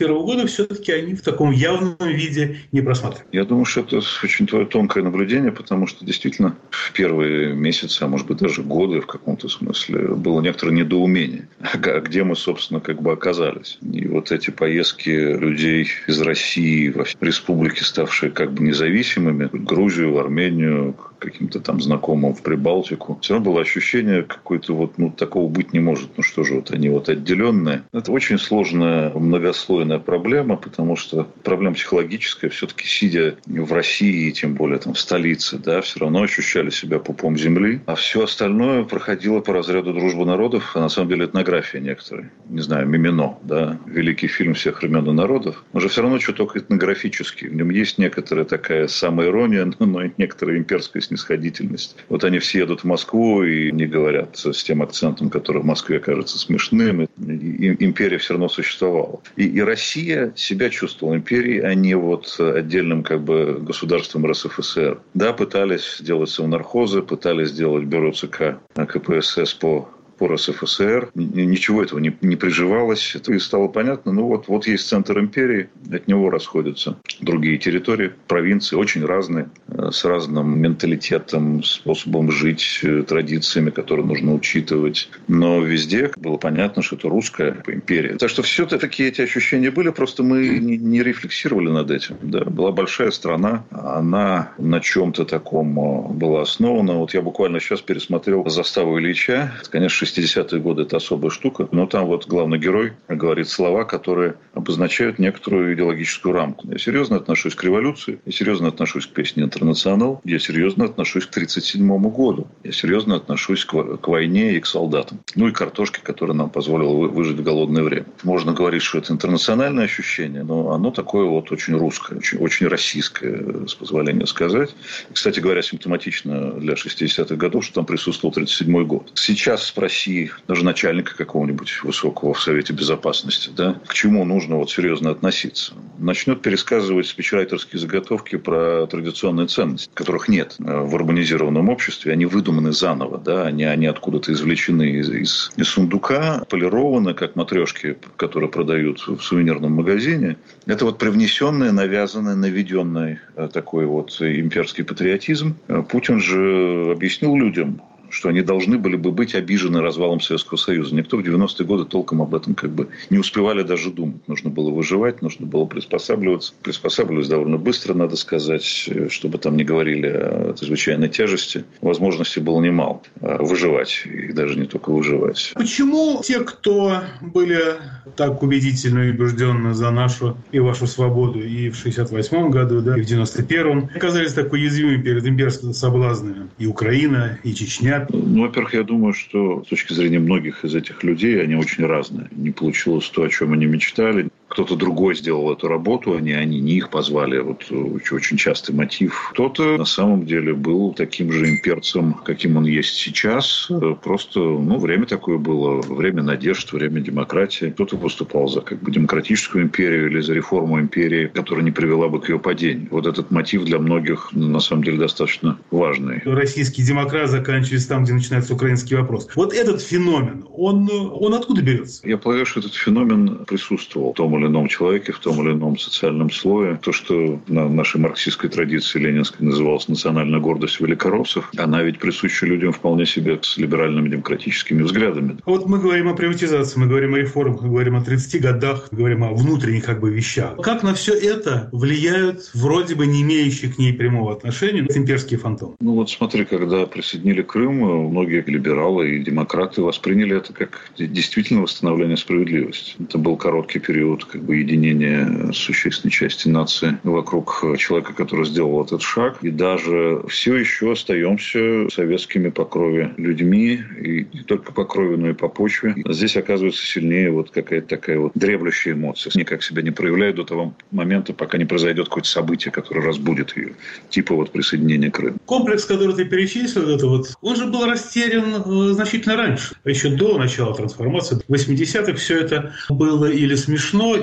1991 года все-таки они в таком явном виде не просматриваются. Я думаю, что это очень твое тонкое наблюдение, потому что действительно в первые месяцы, а может быть даже годы в каком-то смысле было некоторое недоумение, где мы, собственно, как бы оказались. И вот эти поездки людей из России в республики, ставшие как бы независимыми, в Грузию, в Армению, каким-то там знакомым в Прибалтику, все равно было ощущение какой-то вот, такого быть не может. Ну что же, вот они вот отделенные. Это очень сложная, многослойная проблема, потому что проблема психологическая. Все-таки сидя в России, тем более там в столице, да, все равно ощущали себя пупом земли. А все остальное проходило по разряду дружбы народов, а на самом деле этнография некоторая. Не знаю, Мимино, да, великий фильм всех времен и народов. Он же все равно чуток этнографический. В нем есть некоторая такая самоирония, но и некоторая имперская снисходительность. Вот они все едут в Москву и не говорят с тем акцентом, который в Москве кажется смешным. И империя все равно существовала. И Россия себя чувствовала империей, а не вот отдельным как бы государством РСФСР. Да, пытались сделать совнархозы, пытались сделать бюро ЦК КПСС по РСФСР. Ничего этого не приживалось. Это и стало понятно. Вот есть центр империи, от него расходятся другие территории, провинции, очень разные, с разным менталитетом, способом жить, традициями, которые нужно учитывать. Но везде было понятно, что это русская империя. Так что все-таки эти ощущения были, просто мы не рефлексировали над этим. Да. Была большая страна, она на чем-то таком была основана. Вот я буквально сейчас пересмотрел «Заставу Ильича». Конечно, 60-е годы – это особая штука, но там вот главный герой говорит слова, которые обозначают некоторую идеологическую рамку. Я серьезно отношусь к революции, я серьезно отношусь к песне «Интернационал», я серьезно отношусь к 1937 году, я серьезно отношусь к войне и к солдатам. Ну и картошке, которая нам позволила выжить в голодное время. Можно говорить, что это интернациональное ощущение, но оно такое вот очень русское, очень российское, с позволения сказать. Кстати говоря, симптоматично для 60-х годов, что там присутствовал 1937 год. Сейчас спросить даже начальника какого-нибудь высокого в Совете Безопасности, да, к чему нужно вот серьезно относиться. Начнет пересказывать спичрайтерские заготовки про традиционные ценности, которых нет в урбанизированном обществе. Они выдуманы заново, да, они откуда-то извлечены из сундука, полированы, как матрешки, которые продают в сувенирном магазине. Это вот привнесенный, навязанный, наведенный такой вот имперский патриотизм. Путин же объяснил людям, что они должны были бы быть обижены развалом Советского Союза. Никто в 90-е годы толком об этом как бы не успевали даже думать. Нужно было выживать, нужно было приспосабливаться. Приспосабливались довольно быстро, надо сказать, чтобы там не говорили о чрезвычайной тяжести. Возможностей было немало выживать, и даже не только выживать. Почему те, кто были так убедительно и убежденно за нашу и вашу свободу и в 68-м году, да, и в 91-м, оказались так уязвимы перед имперскими соблазнами? И Украина, и Чечня. Ну, во-первых, я думаю, что с точки зрения многих из этих людей, они очень разные. Не получилось то, о чем они мечтали. Кто-то другой сделал эту работу, не их позвали. Вот очень частый мотив. Кто-то на самом деле был таким же имперцем, каким он есть сейчас. Просто, время такое было. Время надежд, время демократии. Кто-то выступал за как бы демократическую империю или за реформу империи, которая не привела бы к ее падению. Вот этот мотив для многих, на самом деле, достаточно важный. Российский демократ заканчивается там, где начинается украинский вопрос. Вот этот феномен, он откуда берется? Я полагаю, что этот феномен присутствовал в том или ином человеке, в том или ином социальном слое. То, что на нашей марксистской традиции ленинской называлось национальная гордость великороссов, она ведь присуща людям вполне себе с либеральными демократическими взглядами. Вот мы говорим о приватизации, мы говорим о реформах, мы говорим о 30 годах, мы говорим о внутренних вещах. Как на все это влияют вроде бы не имеющие к ней прямого отношения имперские фантомы? Смотри, когда присоединили Крым, многие либералы и демократы восприняли это как действительно восстановление справедливости. Это был короткий период единения существенной части нации вокруг человека, который сделал этот шаг. И даже все еще остаемся советскими по крови людьми, и не только по крови, но и по почве. Здесь оказывается сильнее какая-то такая дреблющая эмоция. Никак себя не проявляет до того момента, пока не произойдет какое-то событие, которое разбудит ее. Типа присоединения Крыма. Комплекс, который ты перечислил, он же был растерян значительно раньше. Еще до начала трансформации. В 80-х все это было или смешно,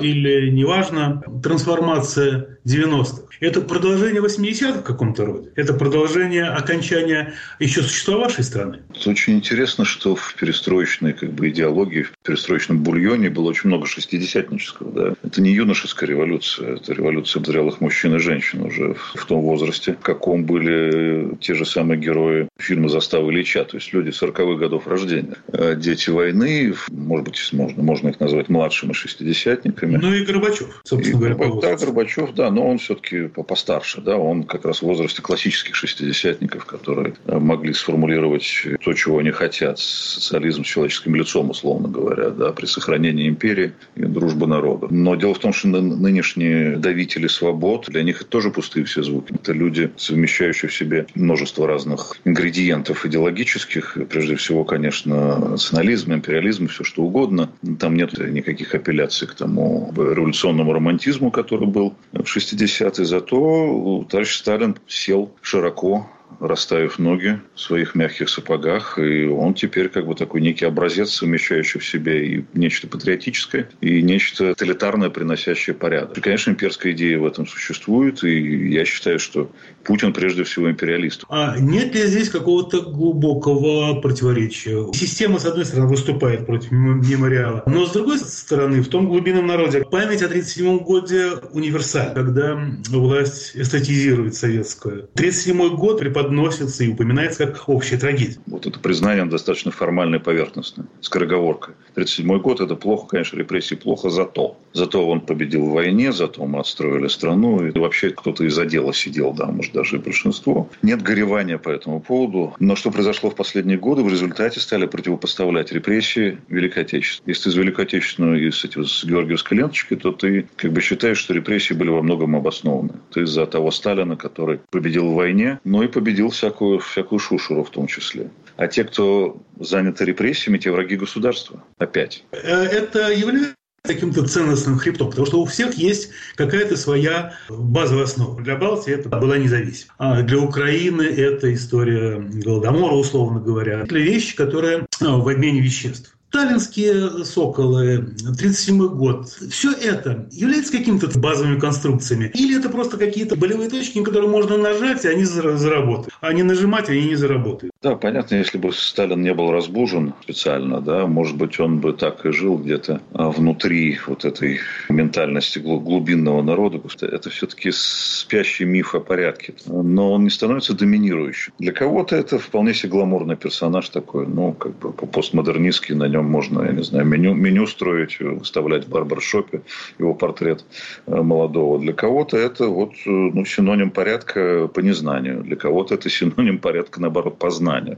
или неважно, трансформация 90-х. Это продолжение 80-х в каком-то роде? Это продолжение окончания еще существовавшей страны? Это очень интересно, что в перестроечной идеологии, в перестроечном бульоне было очень много шестидесятнического. Да? Это не юношеская революция, это революция зрелых мужчин и женщин уже в том возрасте, в каком были те же самые герои фильма «Застава Ильича», то есть люди 40-х годов рождения. Дети войны, может быть, можно их назвать младшими шестидесятниками. Ну и Горбачев, собственно говоря. Да, Горбачев, да, но он все-таки постарше, да, он как раз в возрасте классических шестидесятников, которые могли сформулировать то, чего они хотят, социализм с человеческим лицом, условно говоря, да, при сохранении империи и дружбы народа. Но дело в том, что нынешние давители свобод, для них это тоже пустые все звуки. Это люди, совмещающие в себе множество разных ингредиентов идеологических, прежде всего, конечно, национализм, империализм, все что угодно. Там нет никаких апелляций к тому революционному романтизму, который был в 60-е. Зато товарищ Сталин сел широко, расставив ноги в своих мягких сапогах, и он теперь такой некий образец, совмещающий в себе и нечто патриотическое, и нечто тоталитарное, приносящее порядок. И, конечно, имперская идея в этом существует, и я считаю, что Путин прежде всего империалист. А нет ли здесь какого-то глубокого противоречия? Система, с одной стороны, выступает против мемориала, но, с другой стороны, в том глубинном народе память о 1937 годе универсальна, когда власть эстетизирует советскую. 1937 год преподносится и упоминается как общая трагедия. Вот это признание достаточно формальное и поверхностное, скороговоркой. 1937 год – это плохо, конечно, репрессии плохо, зато он победил в войне, зато мы отстроили страну, и вообще кто-то из отдела сидел, да, может, даже и большинство. Нет горевания по этому поводу. Но что произошло в последние годы, в результате стали противопоставлять репрессии Великой Отечественной. Если ты из Великой Отечественной и с георгиевской ленточкой, то ты считаешь, что репрессии были во многом обоснованы. Ты из-за того Сталина, который победил в войне, но и победил всякую шушеру в том числе. А те, кто заняты репрессиями, те враги государства. Опять. Это является каким-то ценностным хребтом, потому что у всех есть какая-то своя базовая основа. Для Балтии это была независимость, а для Украины это история Голодомора, условно говоря. Это вещи, которые в обмене веществ. Сталинские «Соколы», 1937 год. Все это является какими-то базовыми конструкциями? Или это просто какие-то болевые точки, на которые можно нажать, и они заработают? А не нажимать, они не заработают. Да, понятно, если бы Сталин не был разбужен специально, да, может быть, он бы так и жил где-то внутри вот этой ментальности глубинного народа. Это все-таки спящий миф о порядке. Но он не становится доминирующим. Для кого-то это вполне себе гламурный персонаж такой, постмодернистский, на нем можно, я не знаю, меню строить, выставлять в барбершопе его портрет молодого. Для кого-то это синоним порядка по незнанию. Для кого-то это синоним порядка, наоборот, по знанию.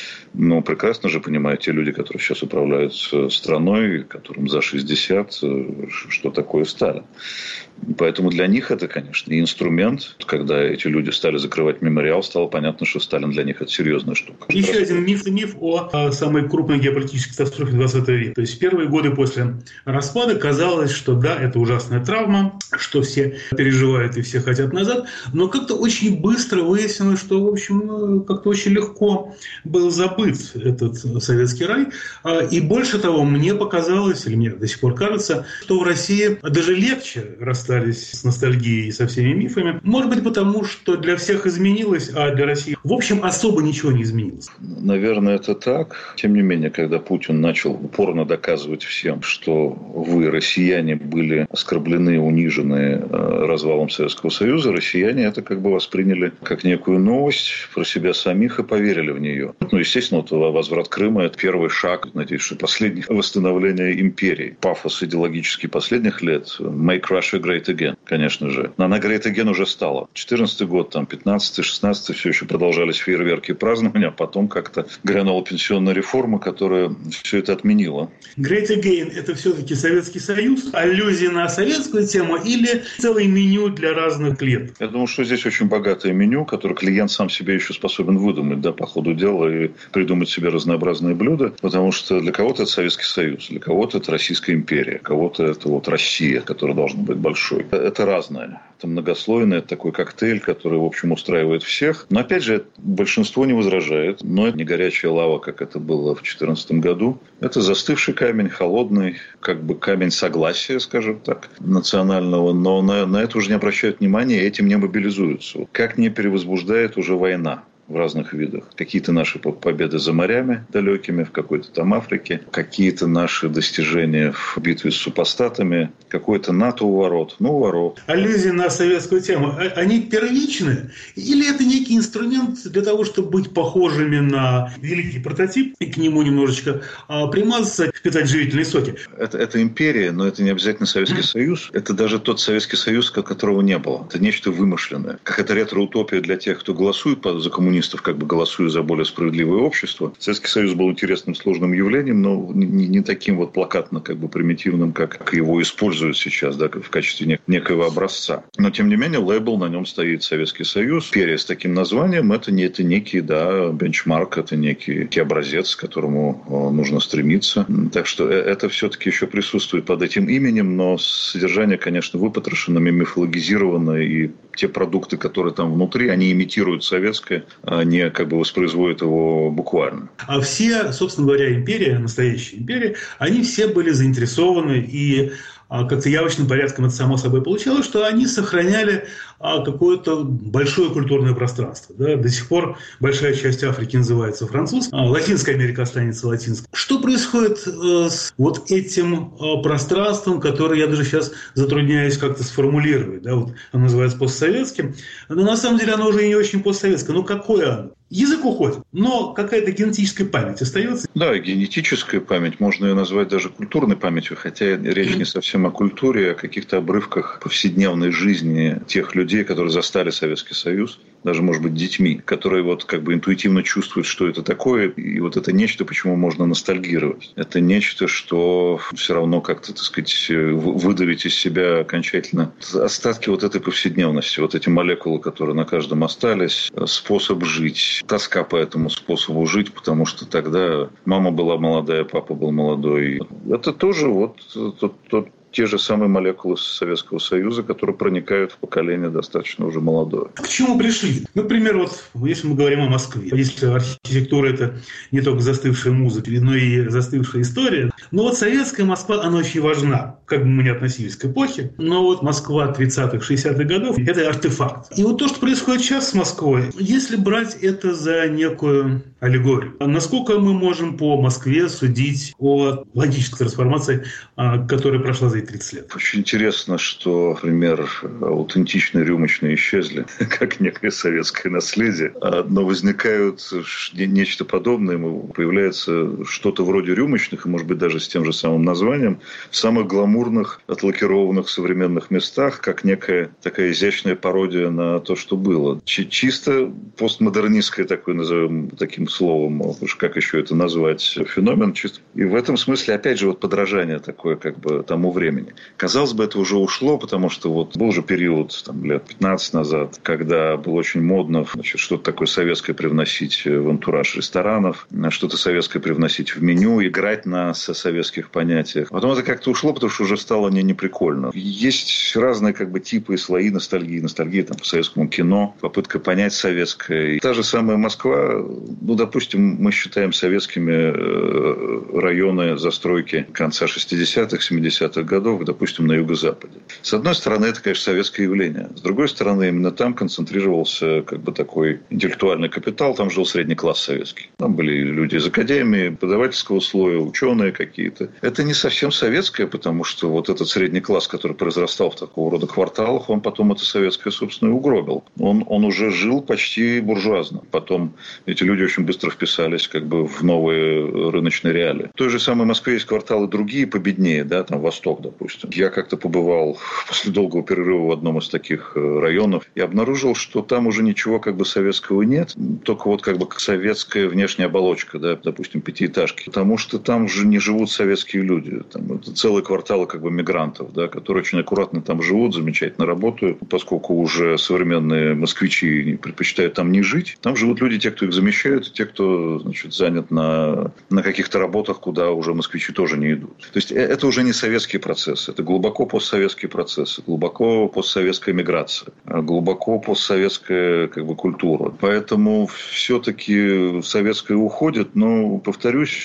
Но прекрасно же понимают те люди, которые сейчас управляют страной, которым за 60, что такое Сталин. Поэтому для них это, конечно, и инструмент. Когда эти люди стали закрывать мемориал, стало понятно, что Сталин для них это серьезная штука. Еще один миф о самой крупной геополитической катастрофе 20 века. То есть первые годы после распада казалось, что да, это ужасная травма, что все переживают и все хотят назад. Но как-то очень быстро выяснилось, что, в общем, как-то очень легко был забыт этот советский рай. И больше того, мне показалось, или мне до сих пор кажется, что в России даже легче расстались с ностальгией и со всеми мифами. Может быть, потому что для всех изменилось, а для России, в общем, особо ничего не изменилось. Наверное, это так. Тем не менее, когда Путин начал упорно доказывать всем, что вы, россияне, были оскорблены, унижены развалом Советского Союза, россияне это восприняли как некую новость про себя самих и поверили в нее. Естественно, возврат Крыма – это первый шаг, надеюсь, что последнее восстановление империи. Пафос идеологический последних лет – «Make Russia Great Again», конечно же. Но она Great Again уже стала. 14-й год, 15-й, 16-й все еще продолжались фейерверки и празднования, а потом как-то грянула пенсионная реформа, которая все это отменила. Great Again – это все-таки Советский Союз, аллюзия на советскую тему или целое меню для разных лет? Я думаю, что здесь очень богатое меню, которое клиент сам себе еще способен выдумать, по ходу дела, и придумать себе разнообразные блюда, потому что для кого-то это Советский Союз, для кого-то это Российская империя, кого-то это вот Россия, которая должна быть большой. Это разное. Это многослойный, это такой коктейль, который, в общем, устраивает всех. Но, опять же, большинство не возражает. Но это не горячая лава, как это было в 2014 году. Это застывший камень, холодный, как бы камень согласия, скажем так, национального. Но на это уже не обращают внимания и этим не мобилизуются. Как не перевозбуждает уже война в разных видах. Какие-то наши победы за морями далекими, в какой-то там Африке, какие-то наши достижения в битве с супостатами, какой-то НАТО у ворот. Ну, у ворот. Аллюзии на советскую тему, они первичны? Или это некий инструмент для того, чтобы быть похожими на великий прототип и к нему немножечко примазаться, впитать живительные соки? Это империя, но это не обязательно Советский Союз. Это даже тот Советский Союз, которого не было. Это нечто вымышленное. Как это ретро-утопия для тех, кто голосует за коммунистов, как бы голосуя за более справедливое общество. Советский Союз был интересным, сложным явлением, но не таким вот плакатно, как бы примитивным, как его используют сейчас, да, в качестве некоего образца. Но, тем не менее, лейбл, на нем стоит Советский Союз. Империя с таким названием – это некий, да, бенчмарк, это некий образец, к которому нужно стремиться. Так что это все-таки еще присутствует под этим именем, но содержание, конечно, выпотрошено, мифологизировано, и те продукты, которые там внутри, они имитируют советское, не как бы воспроизводят его буквально. А все, собственно говоря, империя, настоящая империя, они все были заинтересованы, и как-то явочным порядком это само собой получалось, что они сохраняли какое-то большое культурное пространство. Да? До сих пор большая часть Африки называется французской, Латинская Америка останется латинской. Что происходит с вот этим пространством, которое я даже сейчас затрудняюсь как-то сформулировать? Да? Вот оно называется постсоветским, но на самом деле оно уже не очень постсоветское. Ну какое оно? Язык уходит, но какая-то генетическая память остается? Да, генетическая память, можно ее назвать даже культурной памятью, хотя речь не совсем о культуре, а о каких-то обрывках повседневной жизни тех людей, которые застали Советский Союз, даже, может быть, детьми, которые вот как бы интуитивно чувствуют, что это такое, и вот это нечто, почему можно ностальгировать. Это нечто, что все равно как-то, так сказать, выдавить из себя окончательно остатки вот этой повседневности, вот эти молекулы, которые на каждом остались, способ жить, тоска по этому способу жить, потому что тогда мама была молодая, папа был молодой. Это тоже вот те же самые молекулы Советского Союза, которые проникают в поколение достаточно уже молодое. К чему пришли? Например, вот если мы говорим о Москве, если архитектура – это не только застывшая музыка, но и застывшая история, но вот советская Москва, она очень важна, как бы мы ни относились к эпохе, но вот Москва 30-х, 60-х годов – это артефакт. И вот то, что происходит сейчас с Москвой, если брать это за некую аллегорию, насколько мы можем по Москве судить о логической трансформации, которая прошла за 30 лет. Очень интересно, что, например, аутентичные рюмочные исчезли, как некое советское наследие, но возникают нечто подобное, появляется что-то вроде рюмочных, и, может быть, даже с тем же самым названием, в самых гламурных, отлакированных современных местах, как некая такая изящная пародия на то, что было. Чисто постмодернистское, такое назовем таким словом, как еще это назвать, феномен. И в этом смысле, опять же, вот подражание такое, как бы тому времени. Казалось бы, это уже ушло, потому что вот был же период там, лет 15 назад, когда было очень модно что-то такое советское привносить в антураж ресторанов, что-то советское привносить в меню, играть на советских понятиях. Потом это как-то ушло, потому что уже стало неприкольно. Есть разные как бы типы и слои ностальгии. Ностальгия там, по советскому кино, попытка понять советское. И та же самая Москва, ну, допустим, мы считаем советскими районы застройки конца 60-х, 70-х годов, допустим, на юго-западе. С одной стороны, это, конечно, советское явление. С другой стороны, именно там концентрировался как бы такой интеллектуальный капитал, там жил средний класс советский. Там были люди из академии, преподавательского слоя, ученые какие-то. Это не совсем советское, потому что вот этот средний класс, который произрастал в такого рода кварталах, он потом это советское, собственно, и угробил. Он уже жил почти буржуазно. Потом эти люди очень быстро вписались как бы в новые рыночные реалии. В той же самой Москве есть кварталы другие, победнее, да, там Восток, допустим. Я как-то побывал после долгого перерыва в одном из таких районов и обнаружил, что там уже ничего как бы советского нет, только вот как бы советская внешняя оболочка, да, допустим, пятиэтажки. Потому что там же не живут советские люди. Там это целые кварталы как бы мигрантов, да, которые очень аккуратно там живут, замечательно работают. Поскольку уже современные москвичи предпочитают там не жить, там живут люди, те, кто их замещают, и те, кто, значит, занят на каких-то работах, куда уже москвичи тоже не идут. То есть это уже не советские процессы, это глубоко постсоветские процессы, глубоко постсоветская миграция, глубоко постсоветская как бы культура. Поэтому все-таки советское уходит, но, повторюсь,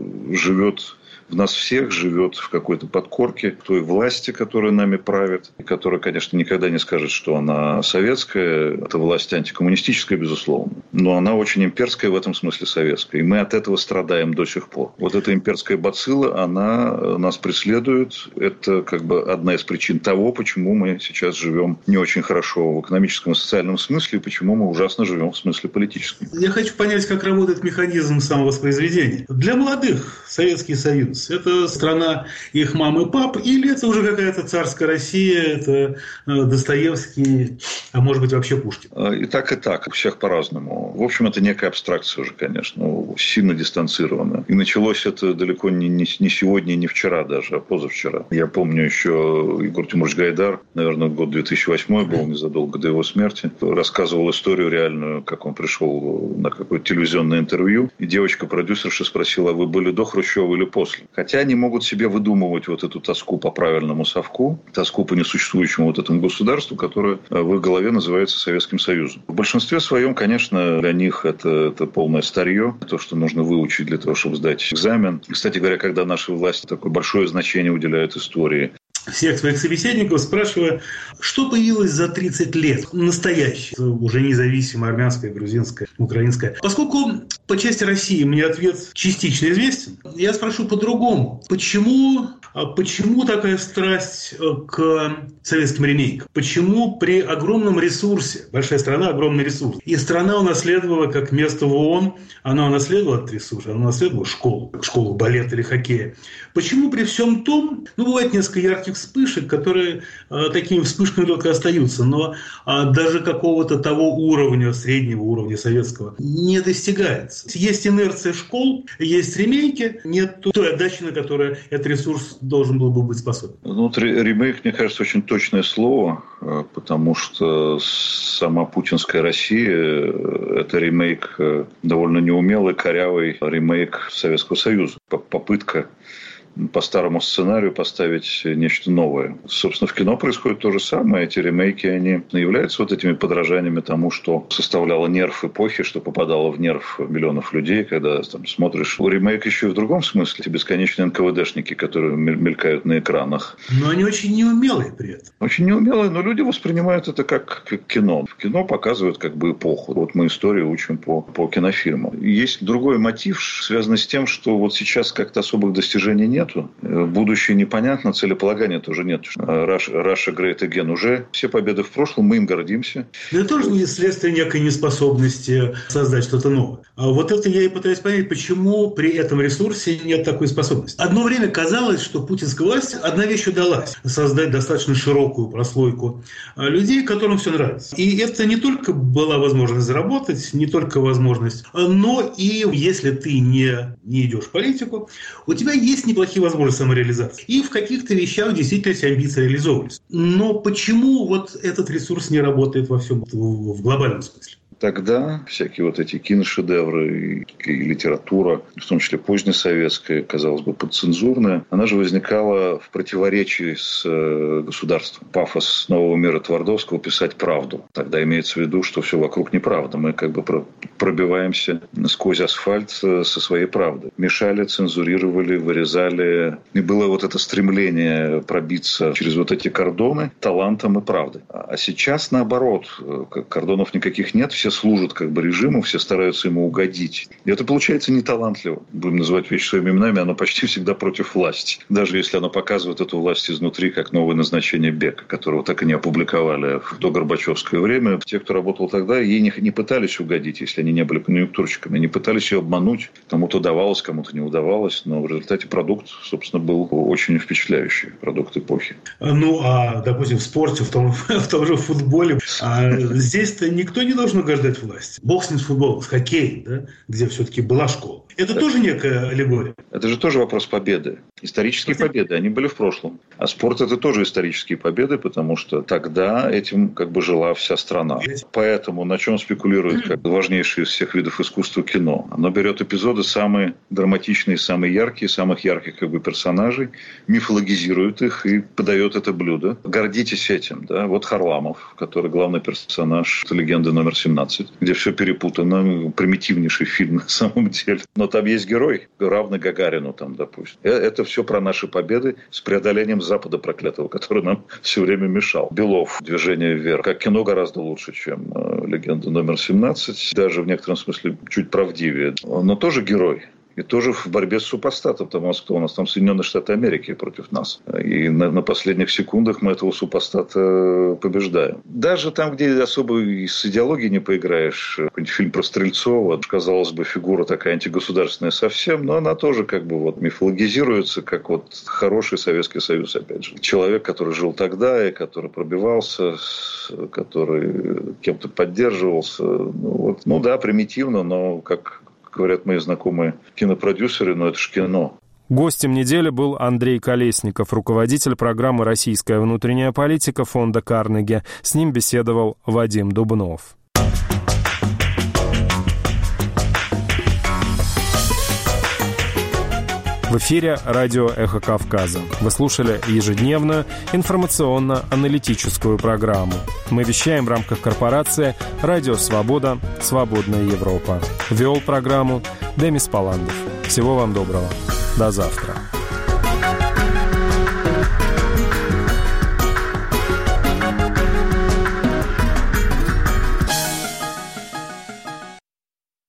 живет в нас всех, живет в какой-то подкорке той власти, которая нами правит, и которая, конечно, никогда не скажет, что она советская. Это власть антикоммунистическая, безусловно. Но она очень имперская, в этом смысле советская. И мы от этого страдаем до сих пор. Вот эта имперская бацилла, она нас преследует. Это как бы одна из причин того, почему мы сейчас живем не очень хорошо в экономическом и социальном смысле, и почему мы ужасно живем в смысле политическом. Я хочу понять, как работает механизм самовоспроизведения. Для молодых Советский Союз — это страна их мам и пап, или это уже какая-то царская Россия, это Достоевский, а может быть вообще Пушкин? И так, у всех по-разному. В общем, это некая абстракция уже, конечно, сильно дистанцированная. И началось это далеко не сегодня, не вчера даже, а позавчера. Я помню еще Егор Тимурович Гайдар, наверное, год 2008 был, незадолго до его смерти, рассказывал историю реальную, как он пришел на какое-то телевизионное интервью, и девочка-продюсерша спросила: а вы были до Хрущева или после? Хотя они могут себе выдумывать вот эту тоску по правильному совку, тоску по несуществующему вот этому государству, которое в их голове называется Советским Союзом. В большинстве своем, конечно, для них это полное старье, то, что нужно выучить для того, чтобы сдать экзамен. Кстати говоря, когда наши власти такое большое значение уделяют истории, всех своих собеседников спрашиваю, что появилось за 30 лет настоящее, уже независимое, армянское, грузинское, украинское. Поскольку по части России мне ответ частично известен, я спрошу по-другому. Почему такая страсть к советским ремейкам? Почему при огромном ресурсе, большая страна, огромный ресурс, и страна унаследовала, как место в ООН, она унаследовала этот ресурс, она унаследовала школу балета или хоккея. Почему при всем том, бывает несколько ярких вспышек, которые такими вспышками только остаются, но даже какого-то того уровня, среднего уровня советского, не достигается. Есть инерция школ, есть ремейки, нет той отдачи, на которую этот ресурс должен был бы быть способен. Ремейк, мне кажется, очень точное слово, потому что сама путинская Россия – это ремейк, довольно неумелый, корявый ремейк Советского Союза. Попытка по старому сценарию поставить нечто новое. Собственно, в кино происходит то же самое. Эти ремейки, они являются вот этими подражаниями тому, что составляло нерв эпохи, что попадало в нерв миллионов людей, когда там смотришь. Ремейк еще и в другом смысле. Эти бесконечные НКВДшники, которые мелькают на экранах. Но они очень неумелые при этом. Очень неумелые, но люди воспринимают это как кино. В кино показывают как бы эпоху. Вот мы историю учим по кинофильму. Есть другой мотив, связанный с тем, что вот сейчас как-то особых достижений нет. Будущее непонятно, целеполагания тоже нет. Russia Great Again уже. Все победы в прошлом, мы им гордимся. Это тоже не следствие некой неспособности создать что-то новое. А вот это я и пытаюсь понять, почему при этом ресурсе нет такой способности. Одно время казалось, что путинская власть одна вещь удалась – создать достаточно широкую прослойку людей, которым все нравится. И это не только была возможность заработать, не только возможность, но и если ты не идешь в политику, у тебя есть неплохие возможности самореализации. И в каких-то вещах действительно эти амбиции реализовывались. Но почему вот этот ресурс не работает во всем, в глобальном смысле? Тогда всякие вот эти киношедевры и литература, в том числе позднесоветская, казалось бы, подцензурная, она же возникала в противоречии с государством. Пафос нового мира Твардовского — писать правду. Тогда имеется в виду, что все вокруг неправда. Мы как бы пробиваемся сквозь асфальт со своей правдой. Мешали, цензурировали, вырезали. И было вот это стремление пробиться через вот эти кордоны талантом и правдой. А сейчас наоборот. Кордонов никаких нет, все служат как бы режиму, все стараются ему угодить. И это получается неталантливо. Будем называть вещи своими именами, оно почти всегда против власти. Даже если оно показывает эту власть изнутри, как новое назначение Бека, которого так и не опубликовали в догорбачевское время. Те, кто работал тогда, ей не пытались угодить. Если они не были конъюнктурщиками. Они пытались ее обмануть. Кому-то удавалось, кому-то не удавалось. Но в результате продукт, собственно, был очень впечатляющий. Продукт эпохи. Ну, а, допустим, в спорте, в том же футболе, здесь-то никто не должен угождать власти. Бог с ним с футболом, с хоккеем, да, где все-таки была школа. Это тоже некая аллегория. Это же тоже вопрос победы. Исторические победы, они были в прошлом. А спорт – это тоже исторические победы, потому что тогда этим как бы жила вся страна. Поэтому на чем спекулирует как важнейший из всех видов искусства кино? Оно берет эпизоды самые драматичные, самые яркие, самых ярких как бы персонажей, мифологизирует их и подает это блюдо. Гордитесь этим. Да? Вот Харламов, который главный персонаж «Легенды номер 17», где все перепутано, примитивнейший фильм на самом деле. Но там есть герой, равный Гагарину, там, допустим. Это все про наши победы с преодолением Запада проклятого, который нам все время мешал. Белов, «Движение вверх». Как кино гораздо лучше, чем «Легенда номер 17». Даже в некотором смысле чуть правдивее. Но тоже герой. И тоже в борьбе с супостатом, потому что у нас там Соединенные Штаты Америки против нас. И на последних секундах мы этого супостата побеждаем. Даже там, где особо с идеологией не поиграешь, какой-нибудь фильм про Стрельцова, казалось бы, фигура такая антигосударственная совсем, но она тоже как бы вот мифологизируется, как вот хороший Советский Союз, опять же. Человек, который жил тогда и который пробивался, который кем-то поддерживался. Ну да, примитивно, но как говорят мои знакомые кинопродюсеры, но это ж кино. Гостем недели был Андрей Колесников, руководитель программы «Российская внутренняя политика» фонда Карнеги. С ним беседовал Вадим Дубнов. В эфире радио «Эхо Кавказа». Вы слушали ежедневную информационно-аналитическую программу. Мы вещаем в рамках корпорации «Радио Свобода. Свободная Европа». Вел программу Демис Паландов. Всего вам доброго. До завтра.